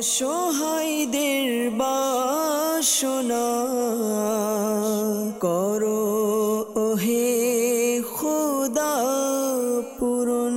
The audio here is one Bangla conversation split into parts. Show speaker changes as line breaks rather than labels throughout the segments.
অসহায়দের বাসনা করো ওহে খোদা পূরণ।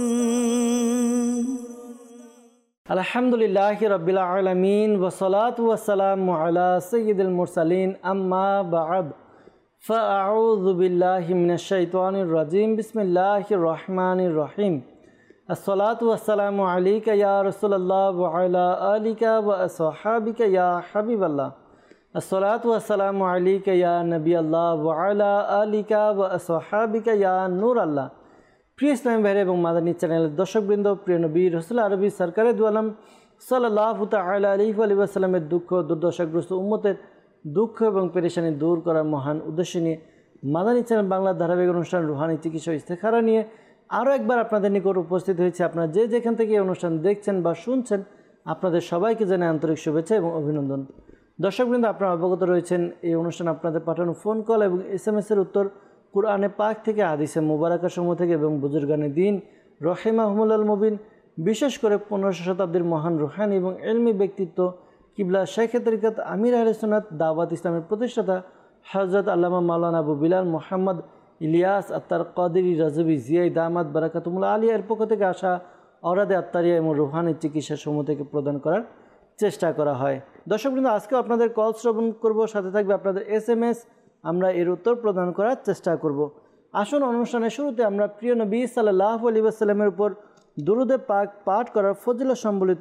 আলহামদুলিল্লাহি রাব্বিল আলামিন ওয়াসসালাতু ওয়াসসালামু আলা সাইয়্যিদিল মুরসালিন আম্মা বা'দ ফাআউযু বিল্লাহি মিনাশ শাইতানির রাজিম বিসমিল্লাহির রহমানির রহিম। আসসালাতু ওয়াসসালামু আলাইকা ইয়া রাসূলুল্লাহ ওয়া আলা আলিকা ওয়া আসহাবিকা ইয়া হাবিবাল্লাহ। আসসালাতু ওয়াসসালামু আলাইকা ইয়া নবিয়াল্লাহ ওয়া আলা আলিকা ওয়া আসহাবিকা ইয়া নূরাল্লাহ। প্রিয় ইসলামী ভাইরা এবং মাদানী চ্যানেলের দর্শকবৃন্দ, প্রিয় নবী রাসূল আরবি সরকারে দু আলম সাল্লাল্লাহু তাআলা আলাইহি ওয়া সাল্লামের দুঃখ দুর্দশাগ্রস্ত উম্মতের দুঃখ এবং পেরেশানি দূর করার মহান উদ্দেশ্য নিয়ে মাদানী চ্যানেল বাংলার ধারাবাহিক অনুষ্ঠান রুহানি চিকিৎসা ইস্তেখারা নিয়ে আরও একবার আপনাদের নিকট উপস্থিত হয়েছে। আপনারা যে যেখান থেকে এই অনুষ্ঠান দেখছেন বা শুনছেন, আপনাদের সবাইকে জানাই আন্তরিক শুভেচ্ছা এবং অভিনন্দন। দর্শকবৃন্দ, আপনারা অবগত রয়েছেন এই অনুষ্ঠান আপনাদের পাঠানো ফোন কল এবং SMS-এর উত্তর কুরআনে পাক থেকে, হাদিসে মুবারাকা সমূহ থেকে এবং বুজুর্গানে দিন রহিমাহুমুল্লাল মুবিন, বিশেষ করে 15শ শতাব্দীর মহান রুহানি এবং ইলমি ব্যক্তিত্ব কিবলা শাইখে তরিকত আমির আহলে সুন্নাত দাওয়াত ইসলামের প্রতিষ্ঠাতা হযরত আল্লামা মাওলানা আবু বিলাল মুহাম্মদ ইলিয়াস আত্তার কাদেরী রাজবি জিয়াই দামাত বারাকাতুমুল্লাহ আলিয়ার পক্ষ থেকে আসা অরাদে আত্তারিয়া এবং রুহানি চিকিৎসা সমূহ থেকে প্রদান করার চেষ্টা করা হয়। দর্শকবৃন্দ, আজকেও আপনাদের কল শ্রবণ করব, সাথে থাকবে আপনাদের SMS, আমরা এর উত্তর প্রদান করার চেষ্টা করব। আসুন অনুষ্ঠানের শুরুতে আমরা প্রিয় নবী সাল্লাল্লাহু আলাইহি ওয়াসাল্লামের উপর দুরুদে পাক পাঠ করার ফজিলত সম্বলিত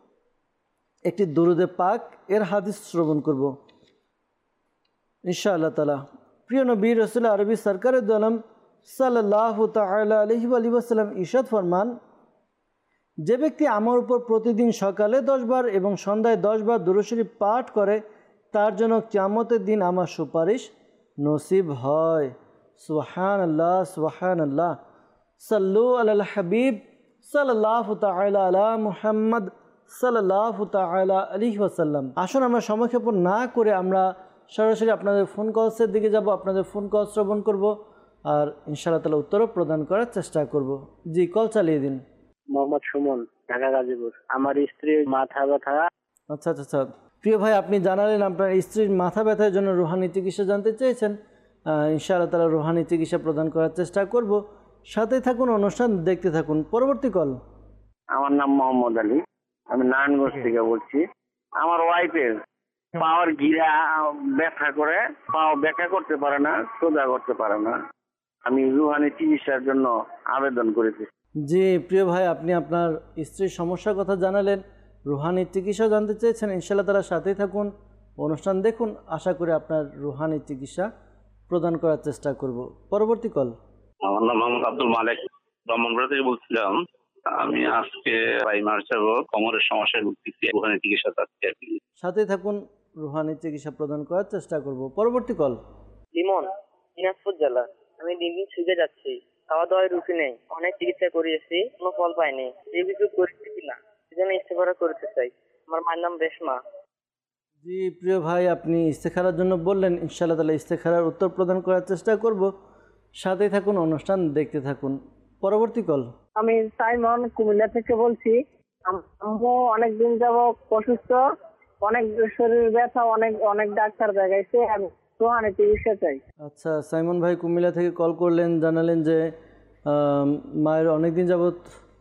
একটি দুরুদে পাক এর হাদিস শ্রবণ করব ইনশাআল্লাহ তাআলা। প্রিয় নবী রাসূল আরবি সরকারে দু আলম সাল্লাল্লাহু তাআলা আলাইহি ওয়াসাল্লাম ইরশাদ ফরমান, যে ব্যক্তি আমার উপর প্রতিদিন সকালে 10 বার এবং সন্ধ্যায় 10 বার দুরূদ শরীফ পাঠ করে, তার জন্য কিয়ামতের দিন আমার সুপারিশ নসিব হয়। সুবহানাল্লাহ সুবহানাল্লাহ। সাল্লু আলাল হাবিব সাল্লাল্লাহু তাআলা আলা মুহাম্মদ সাল্লাল্লাহু তাআলা আলাইহি ওয়াসাল্লাম। আসুন আমরা সময়ক্ষেপণ না করে আমরা সরাসরি আপনাদের ফোন কলসের দিকে যাব, আপনাদের ফোন কল শ্রবণ করব আর ইনশাআল্লাহ তাআলা উত্তরও প্রদান করার চেষ্টা করব। জি, কল চালিয়ে দিন।
মোহাম্মদ সুমন, ঢাকা গাজীপুর। আমার স্ত্রীর মাথা ব্যথা।
আচ্ছা আচ্ছা আচ্ছা। প্রিয় ভাই, আপনি জানালেন আপনার স্ত্রীর মাথা ব্যথার জন্য রুহানি চিকিৎসা জানতে চেয়েছেন। ইনশাআল্লাহ তাআলা রুহানি চিকিৎসা প্রদান করার চেষ্টা করব। সাথে থাকুন, অনুষ্ঠান দেখতে থাকুন। পরবর্তী কল।
আমার নাম মোহাম্মদ আলী, আমি নারায়ণগঞ্জ থেকে বলছি। আমার ওয়াইফের পাওয়ার গিরা ব্যথা করে, পাও ব্যাখ্যা করতে পারে না, সোজা করতে পারে না। আমি রুহানি চিকিৎসার জন্য আবেদন করেছি।
জি প্রিয় ভাই, আপনি আপনার স্ত্রীর সমস্যার কথা জানালেন, রুহানি চিকিৎসা জানতে চেয়েছেন। ইনশাআল্লাহ তাআলা সাথেই থাকুন, অনুষ্ঠান দেখুন। আশা করি আপনার রুহানি চিকিৎসা প্রদান করার চেষ্টা করব। পরবর্তী কল।
আমার নাম মোহাম্মদ আব্দুল মালিক, ব্রাহ্মণবাড়িয়া থেকে বলছিলাম। আমি আজকে প্রায় মাস যাবত কোমরের সমস্যায় ভুগতেছি, রুহানি চিকিৎসা চাচ্ছি আর কি।
সাথেই থাকুন, রুহানি চিকিৎসা প্রদান করার চেষ্টা করব। পরবর্তী কল।
লিমন, দিনাজপুর জেলা। আমি দিন দিন শুকে যাচ্ছি, খাওয়া দাওয়ায় রুচি নেই, অনেক চিকিৎসা করিয়েছি, কোনো ফল পাইনি। এই কিছু করেছি কিনা সেজন্য ইস্তেখারা করতে চাই। আমার মায়ের নাম রেশমা।
জি প্রিয় ভাই, আপনি ইস্তেখারার জন্য বললেন, ইনশাআল্লাহ তাআলা ইস্তেখারার উত্তর প্রদান করার চেষ্টা করব। সাথেই থাকুন, অনুষ্ঠান দেখতে থাকুন। পরবর্তী কল।
আমি সাইমন, কুমিল্লা থেকে বলছি। আম্মু অনেকদিন যাবত অসুস্থ, অনেক শরীর ব্যথা, অনেক ডাক্তার দেখাইছে, আমি রুহানি চিকিৎসা চাই।
আচ্ছা, সাইমন ভাই কুমিল্লা থেকে কল করলেন, জানালেন যে মায়ের অনেকদিন যাবত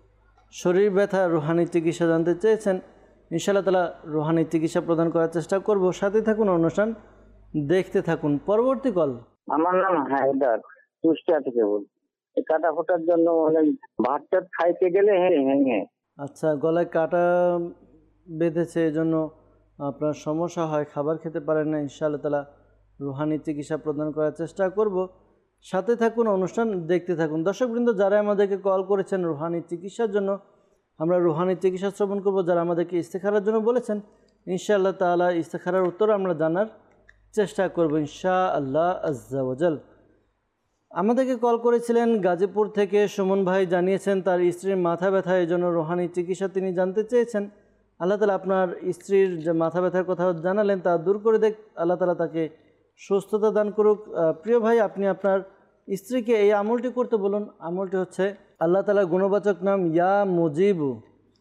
শরীর ব্যথা, রুহানি চিকিৎসা জানতে চেয়েছেন। ইনশাআল্লাহ তাআলা রুহানি চিকিৎসা প্রদান করার চেষ্টা করব। সাথে থাকুন, অনুষ্ঠান দেখতে থাকুন। পরবর্তী কল।
আমার নাম হায়দার, কুষ্টিয়া থেকে বলছি। কাটা ফোটার জন্য অনেক ভাত টাত খাইতে গেলে হ্যাঁ।
আচ্ছা, গলায় কাটা বেঁধেছে, এজন্য আপনার সমস্যা হয়, খাবার খেতে পারেন না। ইনশাআল্লাহ তাআলা রুহানি চিকিৎসা প্রদান করার চেষ্টা করব। সাথে থাকুন, অনুষ্ঠান দেখতে থাকুন। দর্শকবৃন্দ, যারা আমাদেরকে কল করেছেন রুহানি চিকিৎসার জন্য, আমরা রুহানি চিকিৎসা শ্রবণ করব। যারা আমাদেরকে ইস্তেখারার জন্য বলেছেন, ইনশাআল্লাহ তাআলা ইস্তেখারার উত্তর আমরা জানার চেষ্টা করব ইনশাআল্লাহ আজ্জা ওয়াজাল। আমাদেরকে কল করেছিলেন গাজীপুর থেকে সুমন ভাই, জানিয়েছেন তার স্ত্রীর মাথা ব্যথা, এই জন্য রুহানি চিকিৎসা তিনি জানতে চেয়েছেন। আল্লাহ তাআলা আপনার স্ত্রীর যে মাথা ব্যথার কথা জানালেন তা দূর করে দেখ, আল্লাহ তাআলা তাকে সুস্থতা দান করুক। প্রিয় ভাই, আপনি আপনার স্ত্রীকে এই আমলটি করতে বলুন। আমলটি হচ্ছে আল্লাহ তাআলার গুণবাচক নাম ইয়া মুজিবু।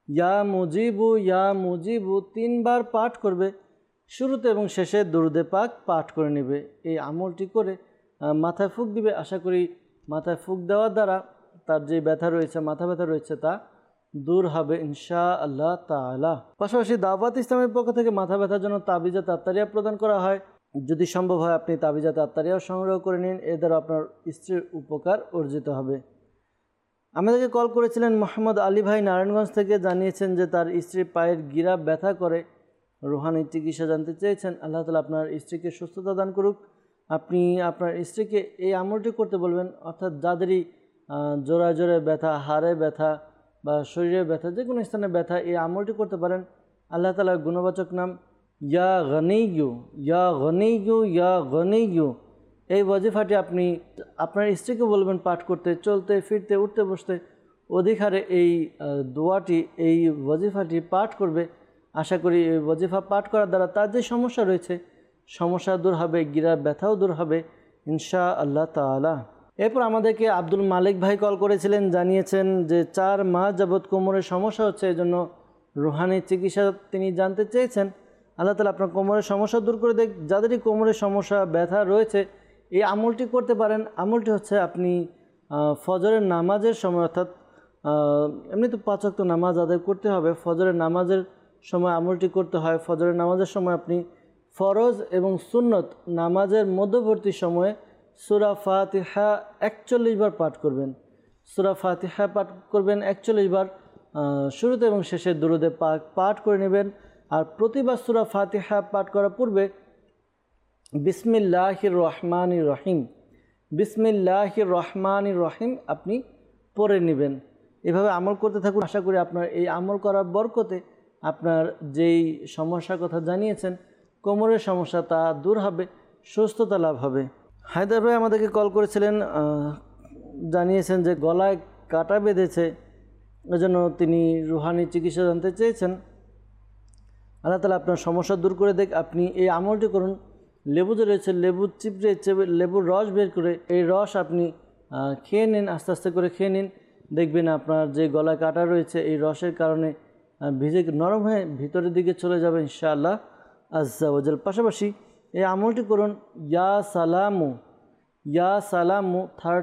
ইয়া মুজিবু 3 বার পাঠ করবে, শুরুতে এবং শেষে দুরুদে পাক পাঠ করে নেবে। এই আমলটি করে মাথায় ফুঁক দিবে। আশা করি মাথায় ফুঁক দেওয়ার দ্বারা তার যে ব্যথা রয়েছে, মাথা ব্যথা রয়েছে, তা দূর হবে ইনশাআল্লাহ তাআলা। পাশাপাশি দাওয়াত ইসলামের পক্ষ থেকে মাথা ব্যথার জন্য তাবিজাত আত্তারিয়া প্রদান করা হয়। যদি সম্ভব হয় আপনি তাবিজাত আত্তারিয়াও সংগ্রহ করে নিন, এর দ্বারা আপনার স্ত্রীর উপকার অর্জিত হবে। আমাদেরকে কল করেছিলেন মোহাম্মদ আলী ভাই নারায়ণগঞ্জ থেকে, জানিয়েছেন যে তার স্ত্রীর পায়ের গিরা ব্যথা করে, রুহানি চিকিৎসা জানতে চেয়েছেন। আল্লাহ তাআলা আপনার স্ত্রীকে সুস্থতা দান করুক। আপনি আপনার স্ত্রীকে এই আমলটি করতে বলবেন, অর্থাৎ যাদেরই জোড়ায় জোড়ায় ব্যথা, হাড়ে ব্যথা বা শরীরে ব্যথা, যে কোনো স্থানে ব্যথা, এই আমলটি করতে পারেন। আল্লাহ তাআলার গুণবাচক নাম ইয়া গনিয়্যু, ইয়া গনিয়্যু, ইয়া গনিয়্যু, এই ওয়াজিফাটি আপনি আপনার স্ত্রীকে বলবেন পাঠ করতে, চলতে ফিরতে উঠতে বসতে অধিক হারে এই দোয়াটি, এই ওয়াজিফাটি পাঠ করবে। আশা করি এই ওয়াজিফা পাঠ করার দ্বারা তার যে সমস্যা রয়েছে, সমস্যা দূর হবে, গিরার ব্যথাও দূর হবে ইনশাআল্লাহ তাআলা। এরপর আমাদেরকে আব্দুল মালিক ভাই কল করেছিলেন, জানিয়েছেন যে 4 মাস যাবৎ কোমরের সমস্যা হচ্ছে, এই জন্য রুহানি চিকিৎসা তিনি জানতে চেয়েছেন। আল্লাহ তাআলা আপনার কোমরের সমস্যা দূর করে দেখ। যাদেরই কোমরের সমস্যা, ব্যথা রয়েছে, এই আমলটি করতে পারেন। আমলটি হচ্ছে আপনি ফজরের নামাজের সময়, অর্থাৎ এমনি তো 5 ওয়াক্ত নামাজ আদায় করতে হবে, ফজরের নামাজের সময় আমলটি করতে হয়। ফজরের নামাজের সময় আপনি ফরজ এবং সুন্নত নামাজের মধ্যবর্তী সময়ে সূরা ফাতিহা 41 বার পাঠ করবেন। সূরা ফাতিহা পাঠ করবেন 41 বার, শুরুতে এবং শেষে দুরুদে পাক পাঠ করে নেবেন। আর প্রতিবার সূরা ফাতিহা পাঠ করার পূর্বে বিসমিল্লাহির রহমানির রহিম, বিসমিল্লাহির রহমানির রহিম আপনি পড়ে নেবেন। এভাবে আমল করতে থাকুন। আশা করি আপনার এই আমল করার বরকতে আপনার যেই সমস্যার কথা জানিয়েছেন, কোমরের সমস্যা, তা দূর হবে, সুস্থতা লাভ হবে। হায়দার ভাই আমাদেরকে কল করেছিলেন, জানিয়েছেন যে গলায় কাটা বেঁধেছে, এজন্য তিনি রুহানি চিকিৎসা জানতে চেয়েছেন। আল্লাহ তাআলা আপনার সমস্যা দূর করে দেখ। আপনি এই আমলটি করুন। লেবু যে রয়েছে, লেবু চিপড়ে লেবুর রস বের করে এই রস আপনি খেয়ে নিন, আস্তে আস্তে করে খেয়ে নিন। দেখবেন আপনার যে গলায় কাটা রয়েছে, এই রসের কারণে ভিজে নরম হয়ে ভিতরের দিকে চলে যাবে ইনশাআল্লাহ আজ্জা ওয়াজাল। পাশাপাশি এই আমলটি করুন, ইয়া সালামু, ইয়া সালামু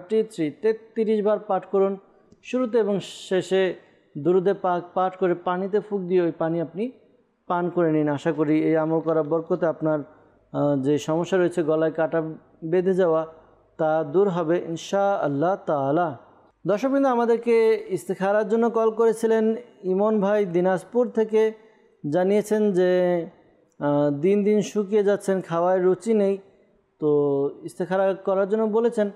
33 বার পাঠ করুন। শুরুতে এবং শেষে দুরুদে পাক পাঠ করে পানিতে ফুঁক দিয়ে ওই পানি আপনি পান করে নিন। আশা করি এই আমল করার বরকতে আপনার যে সমস্যা রয়েছে, গলায় কাটা বেঁধে যাওয়া, তা দূর হবে ইনশাআল্লাহ তাআলা। দর্শকবৃন্দ আমাদেরকে ইস্তেখারার জন্য কল করেছিলেন ইমন ভাই দিনাজপুর থেকে, জানিয়েছেন যে দিন দিন শুকিয়ে যাচ্ছেন, খাওয়ার রুচি নেই, তো ইস্তেখারা করার জন্য বলেছেন।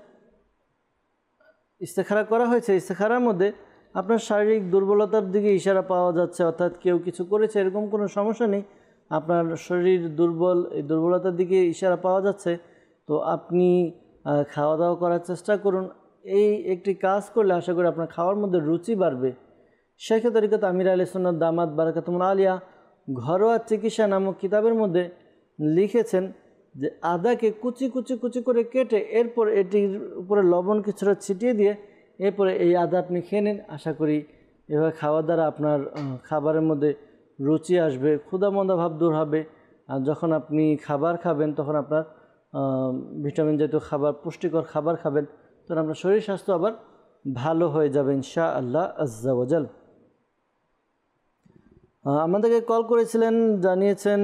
ইস্তেখারা করা হয়েছে। ইস্তেখারার মধ্যে আপনার শারীরিক দুর্বলতার দিকে ইশারা পাওয়া যাচ্ছে, অর্থাৎ কেউ কিছু করেছে এরকম কোনো সমস্যা নেই, আপনার শরীর দুর্বল, এই দুর্বলতার দিকে ইশারা পাওয়া যাচ্ছে। তো আপনি খাওয়া দাওয়া করার চেষ্টা করুন। এই একটি কাজ করলে আশা করি আপনার খাওয়ার মধ্যে রুচি বাড়বে। শেখ তরিকত আমির আহলে সুন্নাত দামাত বারাকাতুহুল আলিয়া ঘরোয়া চিকিৎসা নামক কিতাবের মধ্যে লিখেছেন যে আদাকে কুচি কুচি কুচি করে কেটে এরপর এটির উপরে লবণ কিছুটা ছিটিয়ে দিয়ে এরপরে এই আদা আপনি খেয়ে নিন। আশা করি এভাবে খাওয়ার দ্বারা আপনার খাবারের মধ্যে রুচি আসবে, ক্ষুধামন্দা ভাব দূর হবে। আর যখন আপনি খাবার খাবেন তখন আপনার ভিটামিন জাতীয় খাবার, পুষ্টিকর খাবার খাবেন, তখন আপনার শরীর স্বাস্থ্য আবার ভালো হয়ে যাবে ইনশাআল্লাহ আজ্জা ওয়াজাল। আমাদেরকে কল করেছিলেন, জানিয়েছেন,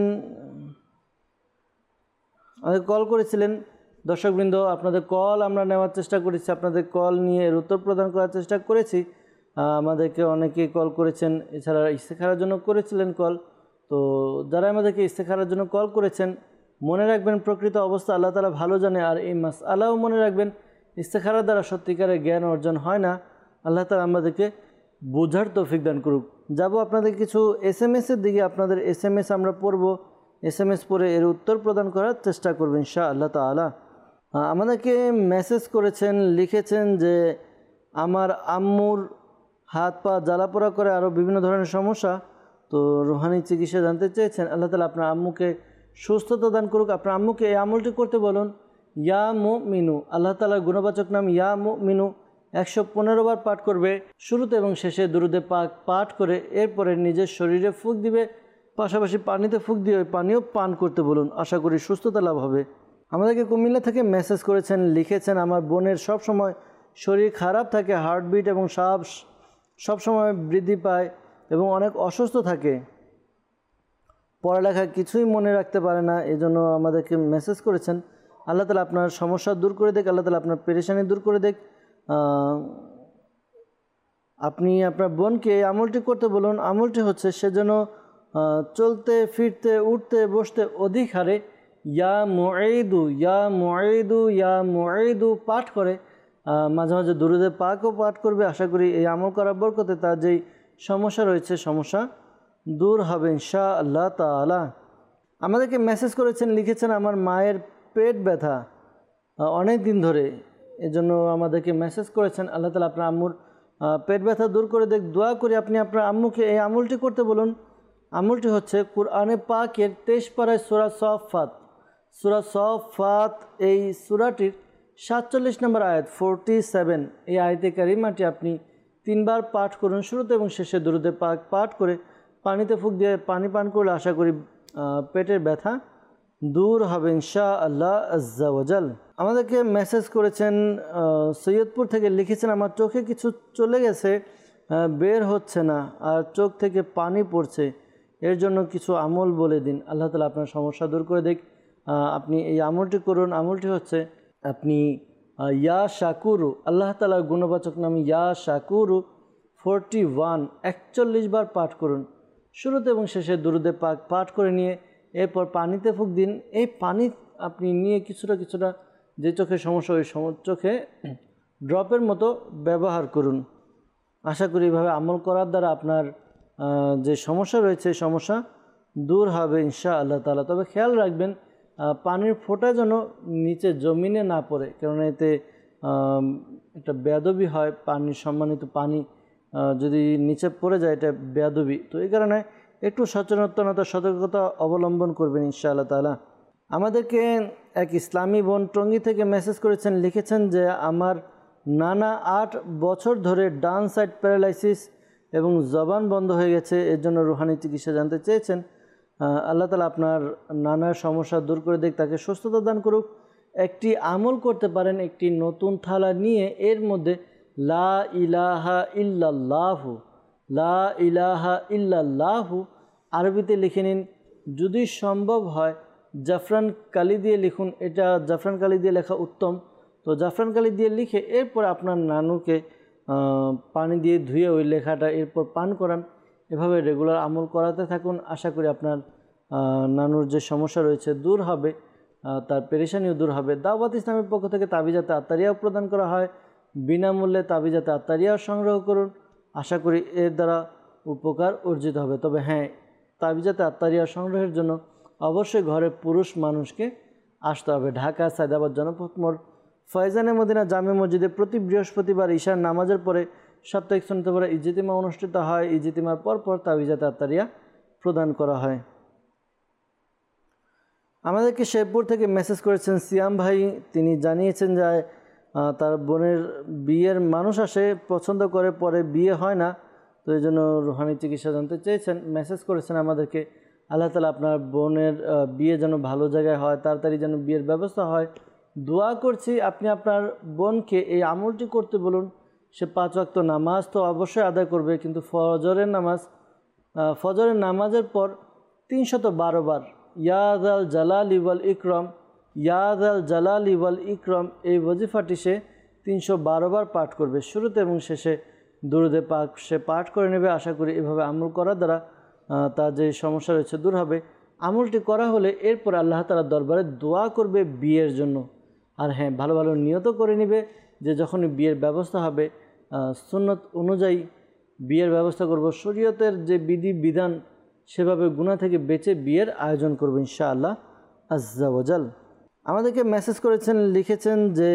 আমাদের কল করেছিলেন দর্শকবৃন্দ, আপনাদের কল আমরা নেওয়ার চেষ্টা করেছি, আপনাদের কল নিয়ে এর উত্তর প্রদান করার চেষ্টা করেছি। আমাদেরকে অনেকেই কল করেছেন, এছাড়া ইস্তেখারার জন্য করেছিলেন কল। তো যারা আমাদেরকে ইস্তেখারার জন্য কল করেছেন, মনে রাখবেন প্রকৃত অবস্থা আল্লাহ তাআলা ভালো জানে। আর এই মাসআলাও মনে রাখবেন, ইস্তেখারার দ্বারা সত্যিকারের জ্ঞান অর্জন হয় না। আল্লাহ তাআলা আমাদেরকে বোঝার তৌফিক দান করুক। যাব আপনাদের কিছু এসএমএসের দিকে। আপনাদের এসএমএস আমরা পড়ব, এসএমএস পড়ে এর উত্তর প্রদান করার চেষ্টা করব ইনশাআল্লাহ তাআলা। আমাদেরকে মেসেজ করেছেন, লিখেছেন যে আমার আম্মুর হাত পা জ্বালাপোড়া করে, আরও বিভিন্ন ধরনের সমস্যা, তো রুহানি চিকিৎসা জানতে চেয়েছেন। আল্লাহ তাআলা আপনার আম্মুকে সুস্থতা দান করুক। আপনার আম্মুকে এই আমলটি করতে বলুন, ইয়া মুমিনু, আল্লাহ তাআলার গুণবাচক নাম ইয়া মুমিনু 115 বার পাঠ করবে। শুরুতে এবং শেষে দুরুদে পাক পাঠ করে এরপরে নিজের শরীরে ফুঁক দিবে, পাশাপাশি পানিতে ফুঁক দিয়ে ওই পানিও পান করতে বলুন। আশা করি সুস্থতা লাভ হবে। আমাদেরকে কুমিল্লা থেকে মেসেজ করেছেন, লিখেছেন আমার বোনের সব সময় শরীর খারাপ থাকে, হার্টবিট এবং সব সময় বৃদ্ধি পায় এবং অনেক অসুস্থ থাকে, পড়ালেখা কিছুই মনে রাখতে পারে না। এজন্য আমাদেরকে মেসেজ করেছেন। আল্লাহ তাআলা আপনার সমস্যা দূর করে দেখ, আল্লাহ তাআলা আপনার পেরেশানি দূর করে দেখ। আপনি আপনার বোনকে এই আমলটি করতে বলুন। আমলটি হচ্ছে সে যেন চলতে ফিরতে উঠতে বসতে অধিক হারে ইয়া মুঈদু ইয়া মুঈদু ইয়া মুঈদু পাঠ করে, মাঝে মাঝে দুরুদে পাকও পাঠ করবে। আশা করি এই আমল করার বরকতে তার যেই সমস্যা রয়েছে সমস্যা দূর হবে ইনশাআল্লাহ তাআলা। আমাদেরকে মেসেজ করেছেন, লিখেছেন আমার মায়ের পেট ব্যথা অনেক দিন ধরে, এজন্য আমাদেরকে মেসেজ করেছেন। আল্লাহ তাআলা আপনার আম্মুর পেট ব্যথা দূর করে দেখ। দোয়া করি আপনি আপনার আম্মুকে এই আমলটি করতে বলুন। আমলটি হচ্ছে কুরআনে পাকের 23 পারায় সূরা সফফাত। সূরা সফফাত এই সূরাটির 47 নম্বর আয়াত 47, এই আয়াতে কারিমাটি আপনি 3 বার পাঠ করুন। শুরুতে এবং শেষে দুরুদে পাক পাঠ করে পানিতে ফুঁক দিয়ে পানি পান করলে আশা করি পেটের ব্যথা দূর হবে ইনশাআল্লাহ আজ্জা ওয়াজাল। আমাদেরকে মেসেজ করেছেন সৈয়দপুর থেকে, লিখেছেন আমার চোখে কিছু চলে গেছে, বের হচ্ছে না আর চোখ থেকে পানি পড়ছে, এর জন্য কিছু আমল বলে দিন। আল্লাহ তাআলা আপনার সমস্যা দূর করে দেখ। আপনি এই আমলটি করুন। আমলটি হচ্ছে আপনি ইয়া শাকুরু, আল্লাহ তাআলার গুণবাচক নাম ইয়া শাকুরু 41 বার পাঠ করুন। শুরুতে এবং শেষে দুরুদে পাক পাঠ করে নিয়ে এরপর পানিতে ফুঁক দিন। এই পানি আপনি নিয়ে কিছুটা যে চোখে সমস্যা ওই চোখে ড্রপের মতো ব্যবহার করুন। আশা করি এইভাবে আমল করার দ্বারা আপনার যে সমস্যা রয়েছে এই সমস্যা দূর হবে ইনশাআল্লাহ তাআলা। তবে খেয়াল রাখবেন পানির ফোঁটা যেন নিচে জমিনে না পড়ে, কারণ এতে একটা বেয়াদবি হয়। পানির সম্মানিত পানি যদি নিচে পড়ে যায় এটা বেয়াদবি। তো এই কারণে একটু সতর্কতা অবলম্বন করবেন ইনশাআল্লাহ তাআলা। আমাদেরকে এক ইসলামী বোন টঙ্গী থেকে মেসেজ করেছেন, লিখেছেন যে আমার নানা 8 বছর ধরে ডান সাইড প্যারালাইসিস এবং জবান বন্ধ হয়ে গেছে, এর জন্য রুহানি চিকিৎসা জানতে চেয়েছেন। আল্লাহ তাআলা আপনার নানার সমস্যা দূর করে দেখ, তাকে সুস্থতা দান করুক। একটি আমল করতে পারেন, একটি নতুন থালা নিয়ে এর মধ্যে লা ইলাহা ইল্লাল্লাহু লা ইলাহা ইল্লাল্লাহু আরবিতে লিখে নিন। যদি সম্ভব হয় জাফরান কালি দিয়ে লিখুন, এটা জাফরান কালি দিয়ে লেখা উত্তম। তো জাফরান কালি দিয়ে লিখে এরপর আপনার নানুকে পানি দিয়ে ধুয়ে ওই লেখাটা এরপর পান করান। এভাবে রেগুলার আমল করাতে থাকুন। আশা করি আপনার নানুর যে সমস্যা রয়েছে দূর হবে, তার পেরেশানিও দূর হবে। দাওয়াত ইসলামের পক্ষ থেকে তাবিজাতে আত্তারিয়াও প্রদান করা হয়, বিনামূল্যে তাবিজাতে আত্তারিয়াও সংগ্রহ করুন। আশা করি এর দ্বারা উপকার অর্জিত হবে। তবে হ্যাঁ, তাবিজাতে আত্তারিয়া সংগ্রহের জন্য অবশ্যই ঘরে পুরুষ মানুষকে আসতে হবে। ঢাকা সায়দাবাদ জনপথ মোড় ফয়জানে মদিনা জামে মসজিদে প্রতি বৃহস্পতিবার ঈশার নামাজের পরে সাপ্তাহিক সুন্নতভরা ইজতিমা অনুষ্ঠিত হয়। ইজতিমার পরপর তাবিজাতে আত্তারিয়া প্রদান করা হয়। আমাদেরকে শেরপুর থেকে মেসেজ করেছেন সিয়াম ভাই। তিনি জানিয়েছেন যে তার বোনের বিয়ের মানুষ আসে, পছন্দ করে, পরে বিয়ে হয় না, তো এই জন্য রুহানি চিকিৎসা জানতে চেয়েছেন। মেসেজ করেছেন আমাদেরকে। আল্লাহ তাআলা আপনার বোনের বিয়ে যেন ভালো জায়গায় হয়, তাড়াতাড়ি যেন বিয়ের ব্যবস্থা হয় দোয়া করছি। আপনি আপনার বোনকে এই আমলটি করতে বলুন। সে 5 ওয়াক্ত নামাজ তো অবশ্যই আদায় করবে, কিন্তু ফজরের নামাজের পর 312 বার ইয়া যাল জালালি ওয়াল ইকরাম ইয়া যাল জালালি ওয়াল ইকরাম এই ওজিফাটি সে 312 বার পাঠ করবে। শুরুতে এবং শেষে দুরুদে পাক সে পাঠ করে নেবে। আশা করি এভাবে আমল করার দ্বারা তার যে সমস্যা রয়েছে দূর হবে। আমলটি করা হলে এরপর আল্লাহ তাআলার দরবারে দোয়া করবে বিয়ের জন্য। আর হ্যাঁ, ভালো ভালো নিয়ত করে নেবে যে যখনই বিয়ের ব্যবস্থা হবে সুন্নত অনুযায়ী বিয়ের ব্যবস্থা করব, শরীয়তের যে বিধি বিধান সেভাবে গুনাহ থেকে বেঁচে বিয়ের আয়োজন করব ইনশাআল্লাহ আজ্জা ওয়াজাল। আমাদেরকে মেসেজ করেছেন, লিখেছেন যে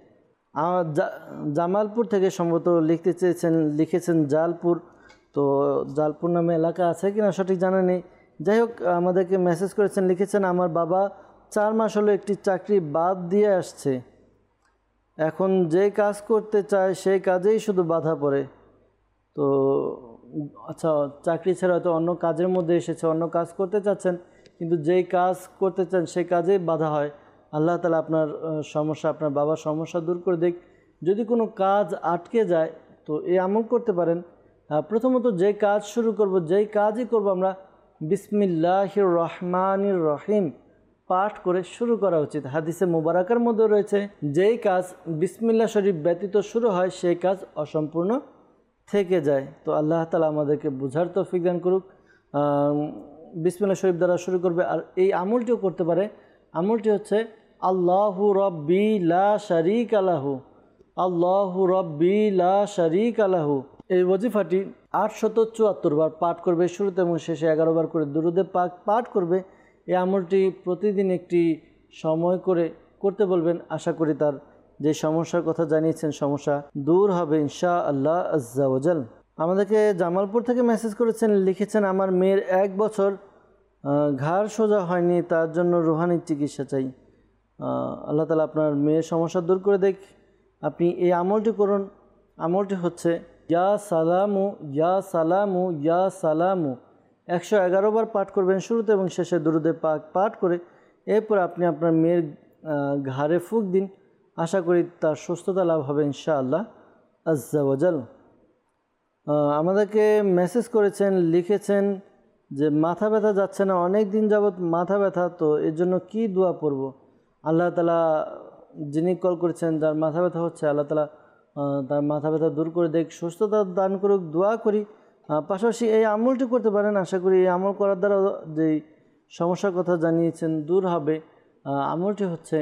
জামালপুর থেকে সম্ভবত লিখতে চেয়েছেন, লিখেছেন জালপুর। তো জালপুর নামে এলাকা আছে কিনা সঠিক জানা নেই। যাই হোক, আমাদেরকে মেসেজ করেছেন, লিখেছেন আমার বাবা 4 মাস হলো একটি চাকরি বাদ দিয়ে আসছে। এখন যে কাজ করতে চায় সেই কাজেই শুধু বাধা পড়ে। তো আচ্ছা, চাকরি ছাড়া হয়তো অন্য কাজের মধ্যে এসেছে, অন্য কাজ করতে চাচ্ছেন, কিন্তু যেই কাজ করতে চান সেই কাজেই বাধা হয়। আল্লাহ তাআলা আপনার সমস্যা, আপনার বাবার সমস্যা দূর করে দিক। যদি কোনো কাজ আটকে যায় তো এই আমল করতে পারেন। প্রথমত যে কাজ শুরু করব, যেই কাজই করব আমরা বিসমিল্লাহির রহমানির রহিম পাঠ করে শুরু করা উচিত। হাদিসে মুবারাকার মধ্যে রয়েছে, যেই কাজ বিসমিল্লাহ শরীফ ব্যতীত শুরু হয় সেই কাজ অসম্পূর্ণ থেকে যায়। তো আল্লাহ তাআলা আমাদেরকে বুঝার তৌফিক দান করুক। বিসমিল্লাহ শরীফ দ্বারা শুরু করবে। আর এই আমলটিও করতে পারে। আমলটি হচ্ছে আল্লাহু রব্বি লা শারীকা লাহু, আল্লাহু রব্বি লা শারীকা লাহু। এই ওয়াজিফাটি 874 বার পাঠ করবে, শুরুতে এবং শেষে 11 বার করে দুরুদে পাক পাঠ করবে। এই আমলটি প্রতিদিন একটি সময় করে করতে বলবেন। আশা করি তার যে সমস্যার কথা জানিয়েছেন সমস্যা দূর হবে ইনশাআল্লাহ আজ্জা ওয়াজাল। আমাদেরকে জামালপুর থেকে মেসেজ করেছেন, লিখেছেন আমার মেয়ের 1 বছর ঘাড় সোজা হয়নি, তার জন্য রুহানি চিকিৎসা চাই। আল্লাহ তাআলা আপনার মেয়ের সমস্যা দূর করে দেখ। আপনি এই আমলটি করুন। আমলটি হচ্ছে ইয়া সালামু ইয়া সালামু ইয়া সালামু 111 বার পাঠ করবেন, শুরুতে এবং শেষে দুরুদে পাক পাঠ করে। এরপর আপনি আপনার মেয়ের ঘাড়ে ফুঁক দিন। আশা করি তার সুস্থতা লাভ হবে ইনশাআল্লাহ আজ্জা ওয়াজাল। আমাদেরকে মেসেজ করেছেন, লিখেছেন যে মাথা ব্যথা যাচ্ছে না, অনেক দিন যাবৎ মাথা ব্যথা, তো এর জন্য কী দোয়া পড়ব? আল্লাহ তাআলা যিনি কল করেছেন, যার মাথা ব্যথা হচ্ছে, আল্লাহ তাআলা তার মাথা ব্যথা দূর করে দেখ, সুস্থতা দান করুক, দোয়া করি। পাশাপাশি এই আমলটি করতে পারেন। আশা করি এই আমল করার দ্বারা যেই সমস্যার কথা জানিয়েছেন দূর হবে। আমলটি হচ্ছে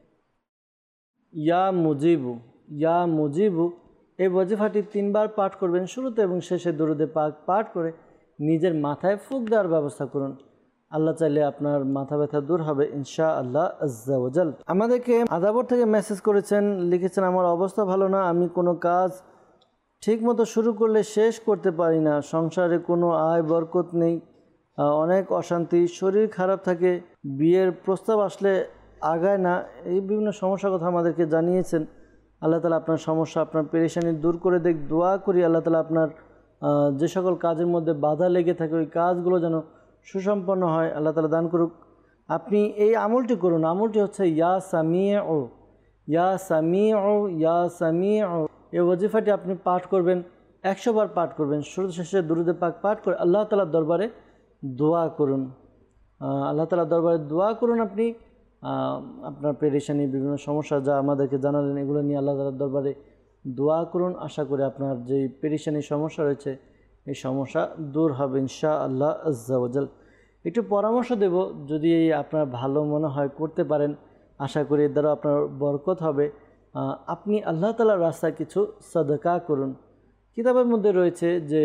ইয়া মুজিবু ইয়া মুজিবু। এই ওয়াজিফাটি 3 বার পাঠ করবেন, শুরুতে এবং শেষে দুরুদে পাক পাঠ করে নিজের মাথায় ফুঁক দেওয়ার ব্যবস্থা করুন। আল্লাহ চাইলে আপনার মাথা ব্যথা দূর হবে ইনশাআল্লাহ আজ্জা ওয়াজাল। আমাদেরকে আদাবর থেকে মেসেজ করেছেন, লিখেছেন আমার অবস্থা ভালো না, আমি কোনো কাজ ঠিকমতো শুরু করলে শেষ করতে পারি না, সংসারে কোনো আয় বরকত নেই, অনেক অশান্তি, শরীর খারাপ থাকে, বিয়ের প্রস্তাব আসলে আগায় না। এই বিভিন্ন সমস্যার কথা আমাদেরকে জানিয়েছেন। আল্লাহ তাআলা আপনার সমস্যা, আপনার পেরেশানি দূর করে দেখ। দোয়া করি আল্লাহ তাআলা আপনার যে সকল কাজের মধ্যে বাধা লেগে থাকে ওই কাজগুলো যেন সুসম্পন্ন হয়, আল্লাহ তাআলা দান করুক। আপনি এই আমলটি করুন। আমলটি হচ্ছে ইয়া সামিউ ইয়া সামিউ ইয়া সামিউ। এই ওয়াজিফাটি আপনি পাঠ করবেন, 100 বার পাঠ করবেন, শুরু শেষে দুরুদে পাক পাঠ করে আল্লাহ তাআলার দরবারে দোয়া করুন। আল্লাহ তাআলার দরবারে দোয়া করুন। আপনি আপনার পেরেশানি, বিভিন্ন সমস্যা যা আমাদেরকে জানালেন, এগুলো নিয়ে আল্লাহ তাআলার দরবারে দোয়া করুন। আশা করি আপনার যেই পেরেশানি সমস্যা রয়েছে এই সমস্যা দূর হবে ইনশাআল্লাহ আজ্জা ওয়াজাল। একটু পরামর্শ দেব, যদি আপনার ভালো মনে হয় করতে পারেন। আশা করি এর দ্বারা আপনার বরকত হবে। আপনি আল্লাহ তাআলার রাস্তায় কিছু সাদকা করুন। কিতাবের মধ্যে রয়েছে যে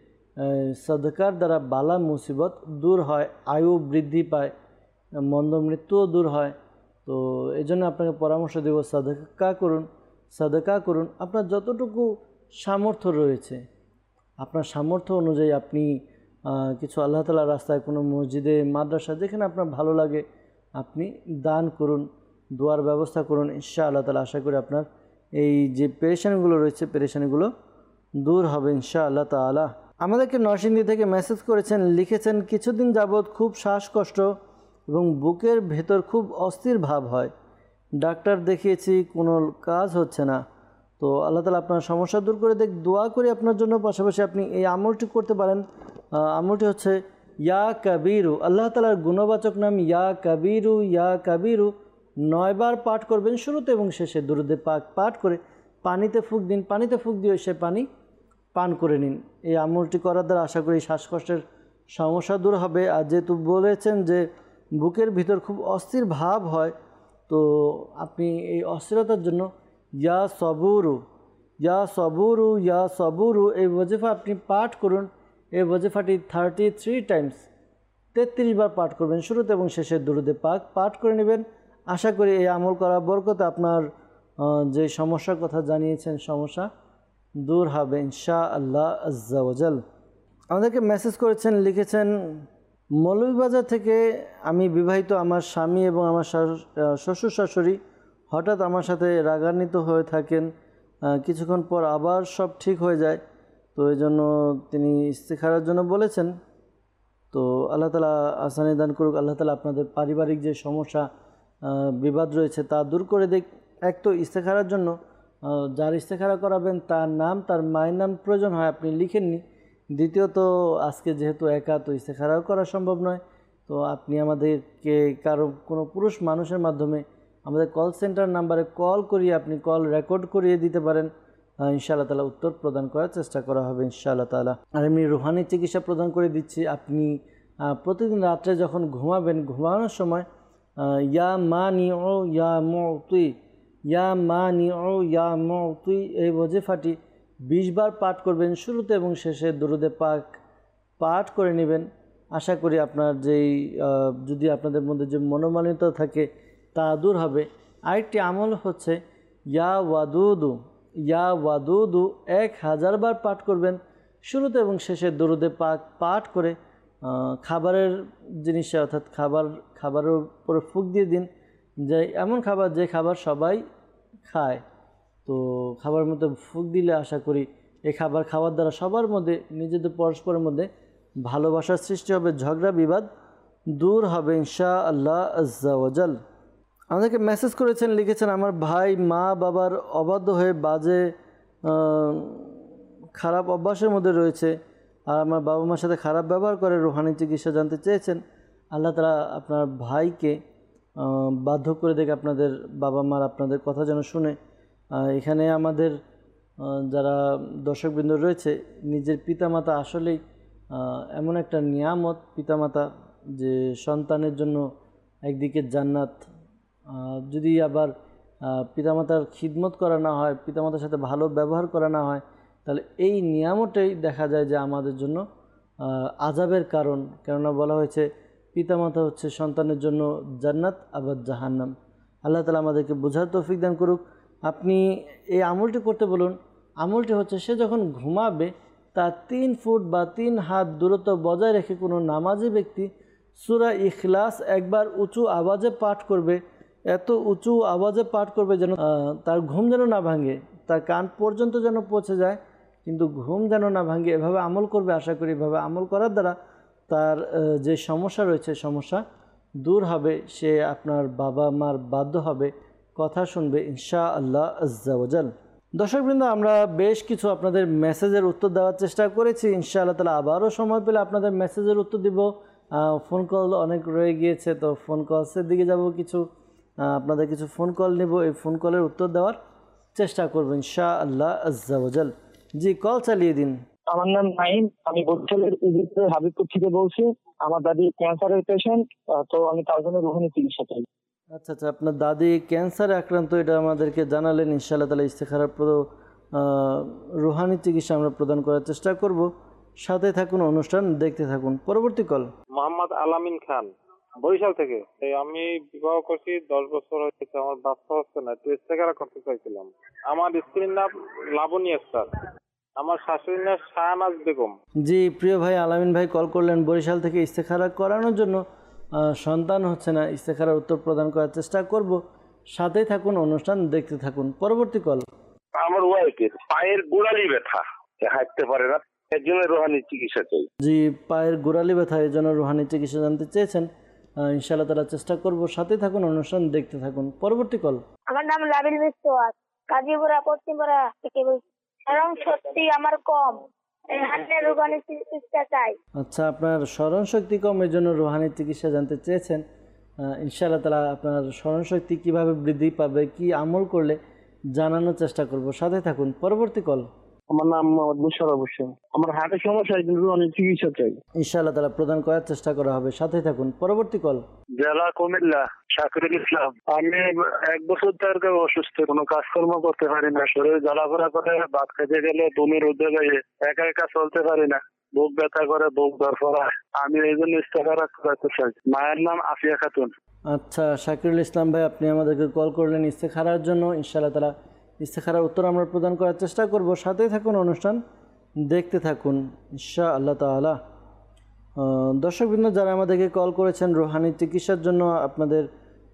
সাদকার দ্বারা বালা মুসিবত দূর হয়, আয়ু বৃদ্ধি পায়, মন্দ মৃত্যুও দূর হয়। তো এই জন্য আপনাকে পরামর্শ দেব, সাদকা করুন, সাদকা করুন। আপনার যতটুকু সামর্থ্য রয়েছে, আপনার সামর্থ্য অনুযায়ী আপনি কিছু আল্লাহ তাআলার রাস্তায়, কোনো মসজিদে, মাদ্রাসা, যেখানে আপনার ভালো লাগে আপনি দান করুন, দোয়ার ব্যবস্থা করুন। ইনশাআল্লাহ তাআলা আশা করি আপনার এই যে পেরেশানিগুলো রয়েছে পেরেশানিগুলো দূর হবে ইনশাআল্লাহ তাআলা। আমাদেরকে নরসিংদী থেকে মেসেজ করেছেন, লিখেছেন কিছুদিন যাবৎ খুব শ্বাসকষ্ট এবং বুকের ভেতর খুব অস্থির ভাব হয়, ডাক্তার দেখিয়েছি কোনো কাজ হচ্ছে না। তো আল্লাহ তাআলা আপনার সমস্যা দূর করে দেখ, দোয়া করি আপনার জন্য। পাশাপাশি আপনি এই আমলটি করতে পারেন। আমলটি হচ্ছে ইয়া কাবিরু। আল্লাহ তাআলার গুণবাচক নাম ইয়া কাবিরু ইয়া কাবিরু 9 বার পাঠ করবেন, শুরুতে এবং শেষে দুরুদে পাক পাঠ করে পানিতে ফুঁক দিন। পানিতে ফুঁক দিয়ে সে পানি পান করে নিন। এই আমলটি করার দ্বারা আশা করি শ্বাসকষ্টের সমস্যা দূর হবে। আর যেহেতু বলেছেন যে বুকের ভিতর খুব অস্থির ভাব হয়, তো আপনি এই অস্থিরতার জন্য ইয়া সবুরু ইয়া সবুরু ইয়া সবুরু এই ওয়াজিফা আপনি পাঠ করুন। এই ওয়াজিফাটি 33 টাইমস 33 বার পাঠ করবেন, শুরুতে এবং শেষে দুরুদে পাক পাঠ করে নেবেন। আশা করি এই আমল করার বরকতে আপনার যে সমস্যার কথা জানিয়েছেন সমস্যা দূর হবে ইনশাআল্লাহ আজ্জা ওয়াজাল। আমাদেরকে মেসেজ করেছেন, লিখেছেন মৌলভীবাজার থেকে আমি বিবাহিত, আমার স্বামী এবং আমার শ্বশুর শাশুড়ি হঠাৎ আমার সাথে রাগান্বিত হয়ে থাকেন, কিছুক্ষণ পর আবার সব ঠিক হয়ে যায়। তো এই জন্য তিনি ইস্তেখারার জন্য বলেছেন। তো আল্লাহ তাআলা আসানি দান করুক। আল্লাহ তাআলা আপনাদের পারিবারিক যে সমস্যা বিবাদ রয়েছে তা দূর করে দিক। এক তো ইস্তেখারার জন্য যার ইস্তেখারা করাবেন তার নাম, তার মায়ের নাম প্রয়োজন হয়, আপনি লিখেননি। দ্বিতীয়ত আজকে যেহেতু একা, তো ইস্তেখারাও করা সম্ভব নয়। তো আপনি আমাদেরকে কোনো পুরুষ মানুষের মাধ্যমে আমাদের কল সেন্টার নাম্বারে কল করিয়ে আপনি কল রেকর্ড করিয়ে দিতে পারেন। ইনশাআল্লাহ তাআলা উত্তর প্রদান করার চেষ্টা করা হবে ইনশাআল্লাহ তাআলা। আর এমনি রুহানি চিকিৎসা প্রদান করে দিচ্ছি। আপনি প্রতিদিন রাত্রে যখন ঘুমাবেন, ঘুমানোর সময় ইয়া মানিউ ইয়া মুতি, ইয়া মানিউ ইয়া মুতি এই ওয়াজিফাটি 20 বার পাঠ করবেন। শুরুতে এবং শেষে দুরুদে পাক পাঠ করে নেবেন। আশা করি আপনার যদি আপনাদের মধ্যে যে মনোমালিন্যতা থাকে তা দূর হবে। আরেকটি আমল হচ্ছে ইয়া ওয়াদুদু, ইয়া ওয়াদুদু 1000 বার পাঠ করবেন। শুরুতে এবং শেষে দুরুদে পাক পাঠ করে খাবারের জিনিসে অর্থাৎ খাবারের উপরে ফুঁক দিয়ে দিন, যে এমন খাবার যে খাবার সবাই খায়। তো খাবারের মধ্যে ফুঁক দিলে আশা করি এই খাবার খাওয়ার দ্বারা সবার মধ্যে নিজেদের পরস্পরের মধ্যে ভালোবাসার সৃষ্টি হবে, ঝগড়া বিবাদ দূর হবে ইনশাআল্লাহ আজ্জা ওয়াজাল। আমাদেরকে মেসেজ করেছেন, লিখেছেন আমার ভাই মা বাবার অবাধ্য হয়ে বাজে খারাপ অভ্যাসের মধ্যে রয়েছে আর আমার বাবা মার সাথে খারাপ ব্যবহার করে, রুহানি চিকিৎসা জানতে চেয়েছেন। আল্লাহ তাআলা আপনার ভাইকে বাধ্য করে দেখে আপনাদের বাবা মার আপনাদের কথা যেন শুনে। এখানে আমাদের যারা দর্শকবৃন্দ রয়েছে, নিজের পিতামাতা আসলেই এমন একটা নিয়ামত, পিতামাতা যে সন্তানের জন্য একদিকে জান্নাত। যদি আবার পিতামাতার খিদমত করা না হয়, পিতামাতার সাথে ভালো ব্যবহার করা না হয়, তাহলে এই নিয়ামতটাই দেখা যায় যে আমাদের জন্য আযাবের কারণ। কেননা বলা হয়েছে পিতামাতা হচ্ছে সন্তানের জন্য জান্নাত আবার জাহান্নাম। আল্লাহ তাআলা আমাদেরকে বোঝার তৌফিক দান করুক। আপনি এই আমলটি করতে বলুন। আমলটি হচ্ছে সে যখন ঘুমাবে তার 3 ফুট বা 3 হাত দূরত্ব বজায় রেখে কোনো নামাজি ব্যক্তি সূরা ইখলাস একবার উঁচু আওয়াজে পাঠ করবে। এত উঁচু আওয়াজে পাঠ করবে যেন তার ঘুম যেন না ভাঙে, তার কান পর্যন্ত যেন পৌঁছে যায়, কিন্তু ঘুম যেন না ভাঙে। এভাবে আমল করবে। আশা করি এভাবে আমল করার দ্বারা তার যে সমস্যা রয়েছে সমস্যা দূর হবে। সে আপনার বাবা মার বাধ্য হবে, কথা শুনবে ইনশাআল্লাহ আজ্জা ওয়াজাল। দর্শকবৃন্দ, আমরা বেশ কিছু আপনাদের মেসেজের উত্তর দেওয়ার চেষ্টা করেছি। ইনশাআল্লাহ তাআলা আবারও সময় পেলে আপনাদের মেসেজের উত্তর দিব। ফোন কল অনেক রয়ে গিয়েছে, তো ফোন কলসের দিকে যাব, আপনাদের কিছু ফোন কল নেব, এই ফোন কলের উত্তর দেওয়ার চেষ্টা করব ইনশাআল্লাহ আজ্জা ওয়াজাল। জি, কল চালিয়ে দিন।
আমার নাম নাইম, আমি বরিশালের হাবিবপুর থেকে বলছি। আমার দাদি ক্যান্সারের পেশেন্ট, তো আমি তার জন্য রুহানি চিকিৎসা চাই।
আচ্ছা, আপনার দাদি ক্যান্সারে আক্রান্ত, এটা আমাদেরকে জানালেন। ইনশাআল্লাহ তাআলা ইস্তেখারার রুহানি চিকিৎসা আমরা প্রদান করার চেষ্টা করব। সাথে থাকুন, অনুষ্ঠান দেখতে থাকুন। পরবর্তী কল
মোহাম্মদ আলামিন খান, বরিশাল থেকে। আমি বিবাহ করছি 10 বছর হয়েছে, আমার বাচ্চা হচ্ছে না, একটু ইস্তেখারা করতে চাইছিলাম। আমার স্ত্রীর নাম লাবণী আক্তার, আমার শাশুড়ির নাম শাহনাজ বেগম।
জি, প্রিয় ভাই আলামিন ভাই কল করলেন বরিশাল থেকে ইস্তেখারা করানোর জন্য। সন্তান হচ্ছে না, ইস্তেখারার উত্তর প্রদান করার চেষ্টা করব। সাথেই থাকুন, অনুষ্ঠান দেখতে থাকুন। পরবর্তী কল
আমার ওয়াইফের পায়ের গোড়ালি ব্যথা, হাঁটতে পারে না, এর জন্য রুহানি চিকিৎসা চাই।
জি, পায়ের গোড়ালি ব্যথা, এর জন্য রুহানি চিকিৎসা জানতে চেয়েছেন। ইনশাআল্লাহ তাআলা চেষ্টা করব। সাথেই থাকুন, অনুষ্ঠান দেখতে থাকুন। পরবর্তী কল
আমার নাম লাবিল বিস্তার, কাজীপুরা পশ্চিমপাড়া থেকে বলছি। স্মরণ শক্তি আমার কম, হাতের রুহানি চিকিৎসা চাই।
আচ্ছা, আপনার স্মরণ শক্তি কম, এর জন্য রুহানি চিকিৎসা জানতে চেয়েছেন। ইনশাআল্লাহ তাআলা আপনার স্মরণ শক্তি কীভাবে বৃদ্ধি পাবে, কি আমল করলে জানানোর চেষ্টা করব। সাথে থাকুন। পরবর্তী কল
আমার নাম মোহাম্মদ মুশাররফ হোসেন, আমার হার্টের সমস্যা, রুহানি চিকিৎসা চাই।
ইনশাআল্লাহ তাআলা প্রদান করার চেষ্টা করা হবে। সাথে থাকুন। পরবর্তী কল
জেলা কুমিল্লা, শাকিরুল ইসলাম। আমি 1 বছর ধরে অসুস্থ, কোনো কাজকর্ম করতে পারি না, শরীর জ্বালাপোড়া করে, ভাত খেতে গেলে বমির উদ্যোগে একা একা চলতে পারি না, বুক ব্যথা করে, বুক ধরফরায়। আমি এই জন্য ইস্তেখারা করতে চাই। মায়ের নাম আফিয়া খাতুন।
আচ্ছা, শাকিরুল ইসলাম ভাই, আপনি আমাদেরকে কল করলেন ইস্তেখারার জন্য। ইনশাআল্লাহ তাআলা ইস্তেখারার উত্তর আমরা প্রদান করার চেষ্টা করব। সাথেই থাকুন, অনুষ্ঠান দেখতে থাকুন ইনশাআল্লাহ তাআলা। দর্শকবৃন্দ, যারা আমাদেরকে কল করেছেন রুহানি চিকিৎসার জন্য, আপনাদের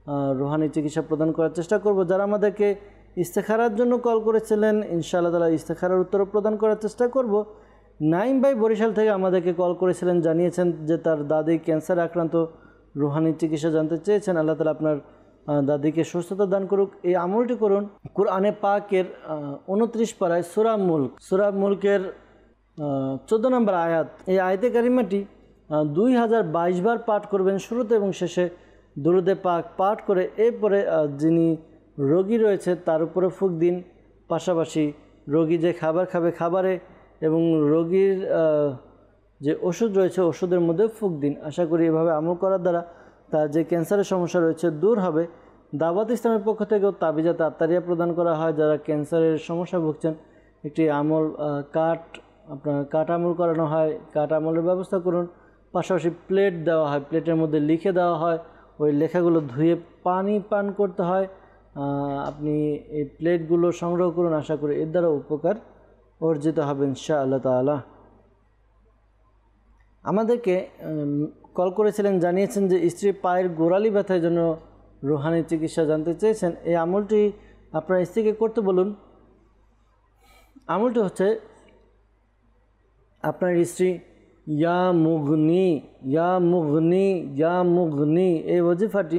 রুহানি চিকিৎসা প্রদান করার চেষ্টা করব। যারা আমাদেরকে ইস্তেখারার জন্য কল করেছিলেন ইনশাআল্লাহ তাআলা ইস্তেখারার উত্তর প্রদান করার চেষ্টা করব। নাইম ভাই বরিশাল থেকে আমাদেরকে কল করেছিলেন, জানিয়েছেন যে তার দাদি ক্যান্সার আক্রান্ত, রুহানি চিকিৎসা জানতে চেয়েছেন। আল্লাহ তাআলা আপনার দাদিকে সুস্থতা দান করুক। এই আমলটি করুন কুরআনে পাকের 29 পারায় সূরা মুলকের 14 নম্বর আয়াত। এই আয়াতে কারিমাটি 2022 বার পাঠ করবেন শুরুতে এবং শেষে দুরুদে পাক পাঠ করে। এরপরে যিনি রোগী রয়েছে তার উপরে ফুঁক দিন, পাশাপাশি রোগী যে খাবার খাবে খাবারে এবং রোগীর যে ওষুধ রয়েছে ওষুধের মধ্যে ফুঁক দিন। আশা করি এভাবে আমল করার দ্বারা তার যে ক্যান্সারের সমস্যা রয়েছে দূর হবে। দাওয়াত ইসলামের পক্ষ থেকেও তাবিজাতে আত্মারিয়া প্রদান করা হয়। যারা ক্যান্সারের সমস্যা ভুগছেন একটি আমল কাঠ আমল করানো হয়, কাঠ আমলের ব্যবস্থা করুন। পাশাপাশি প্লেট দেওয়া হয়, প্লেটের মধ্যে লিখে দেওয়া হয়, ওই লেখাগুলো ধুয়ে পানি পান করতে হয়। আপনি এই প্লেটগুলো সংগ্রহ করুন, আশা করি এর দ্বারা উপকার অর্জিত হবে ইনশাআল্লাহ তাআলা। আমাদেরকে কল করেছিলেন, জানিয়েছেন যে স্ত্রীর পায়ের গোড়ালি ব্যথার জন্য রুহানি চিকিৎসা জানতে চেয়েছেন। এই আমলটি আপনার স্ত্রীকে করতে বলুন। আমলটি হচ্ছে আপনার স্ত্রী ইয়া মুগনি ইয়া মুগনি ইয়া মুগনি এই ওজিফাটি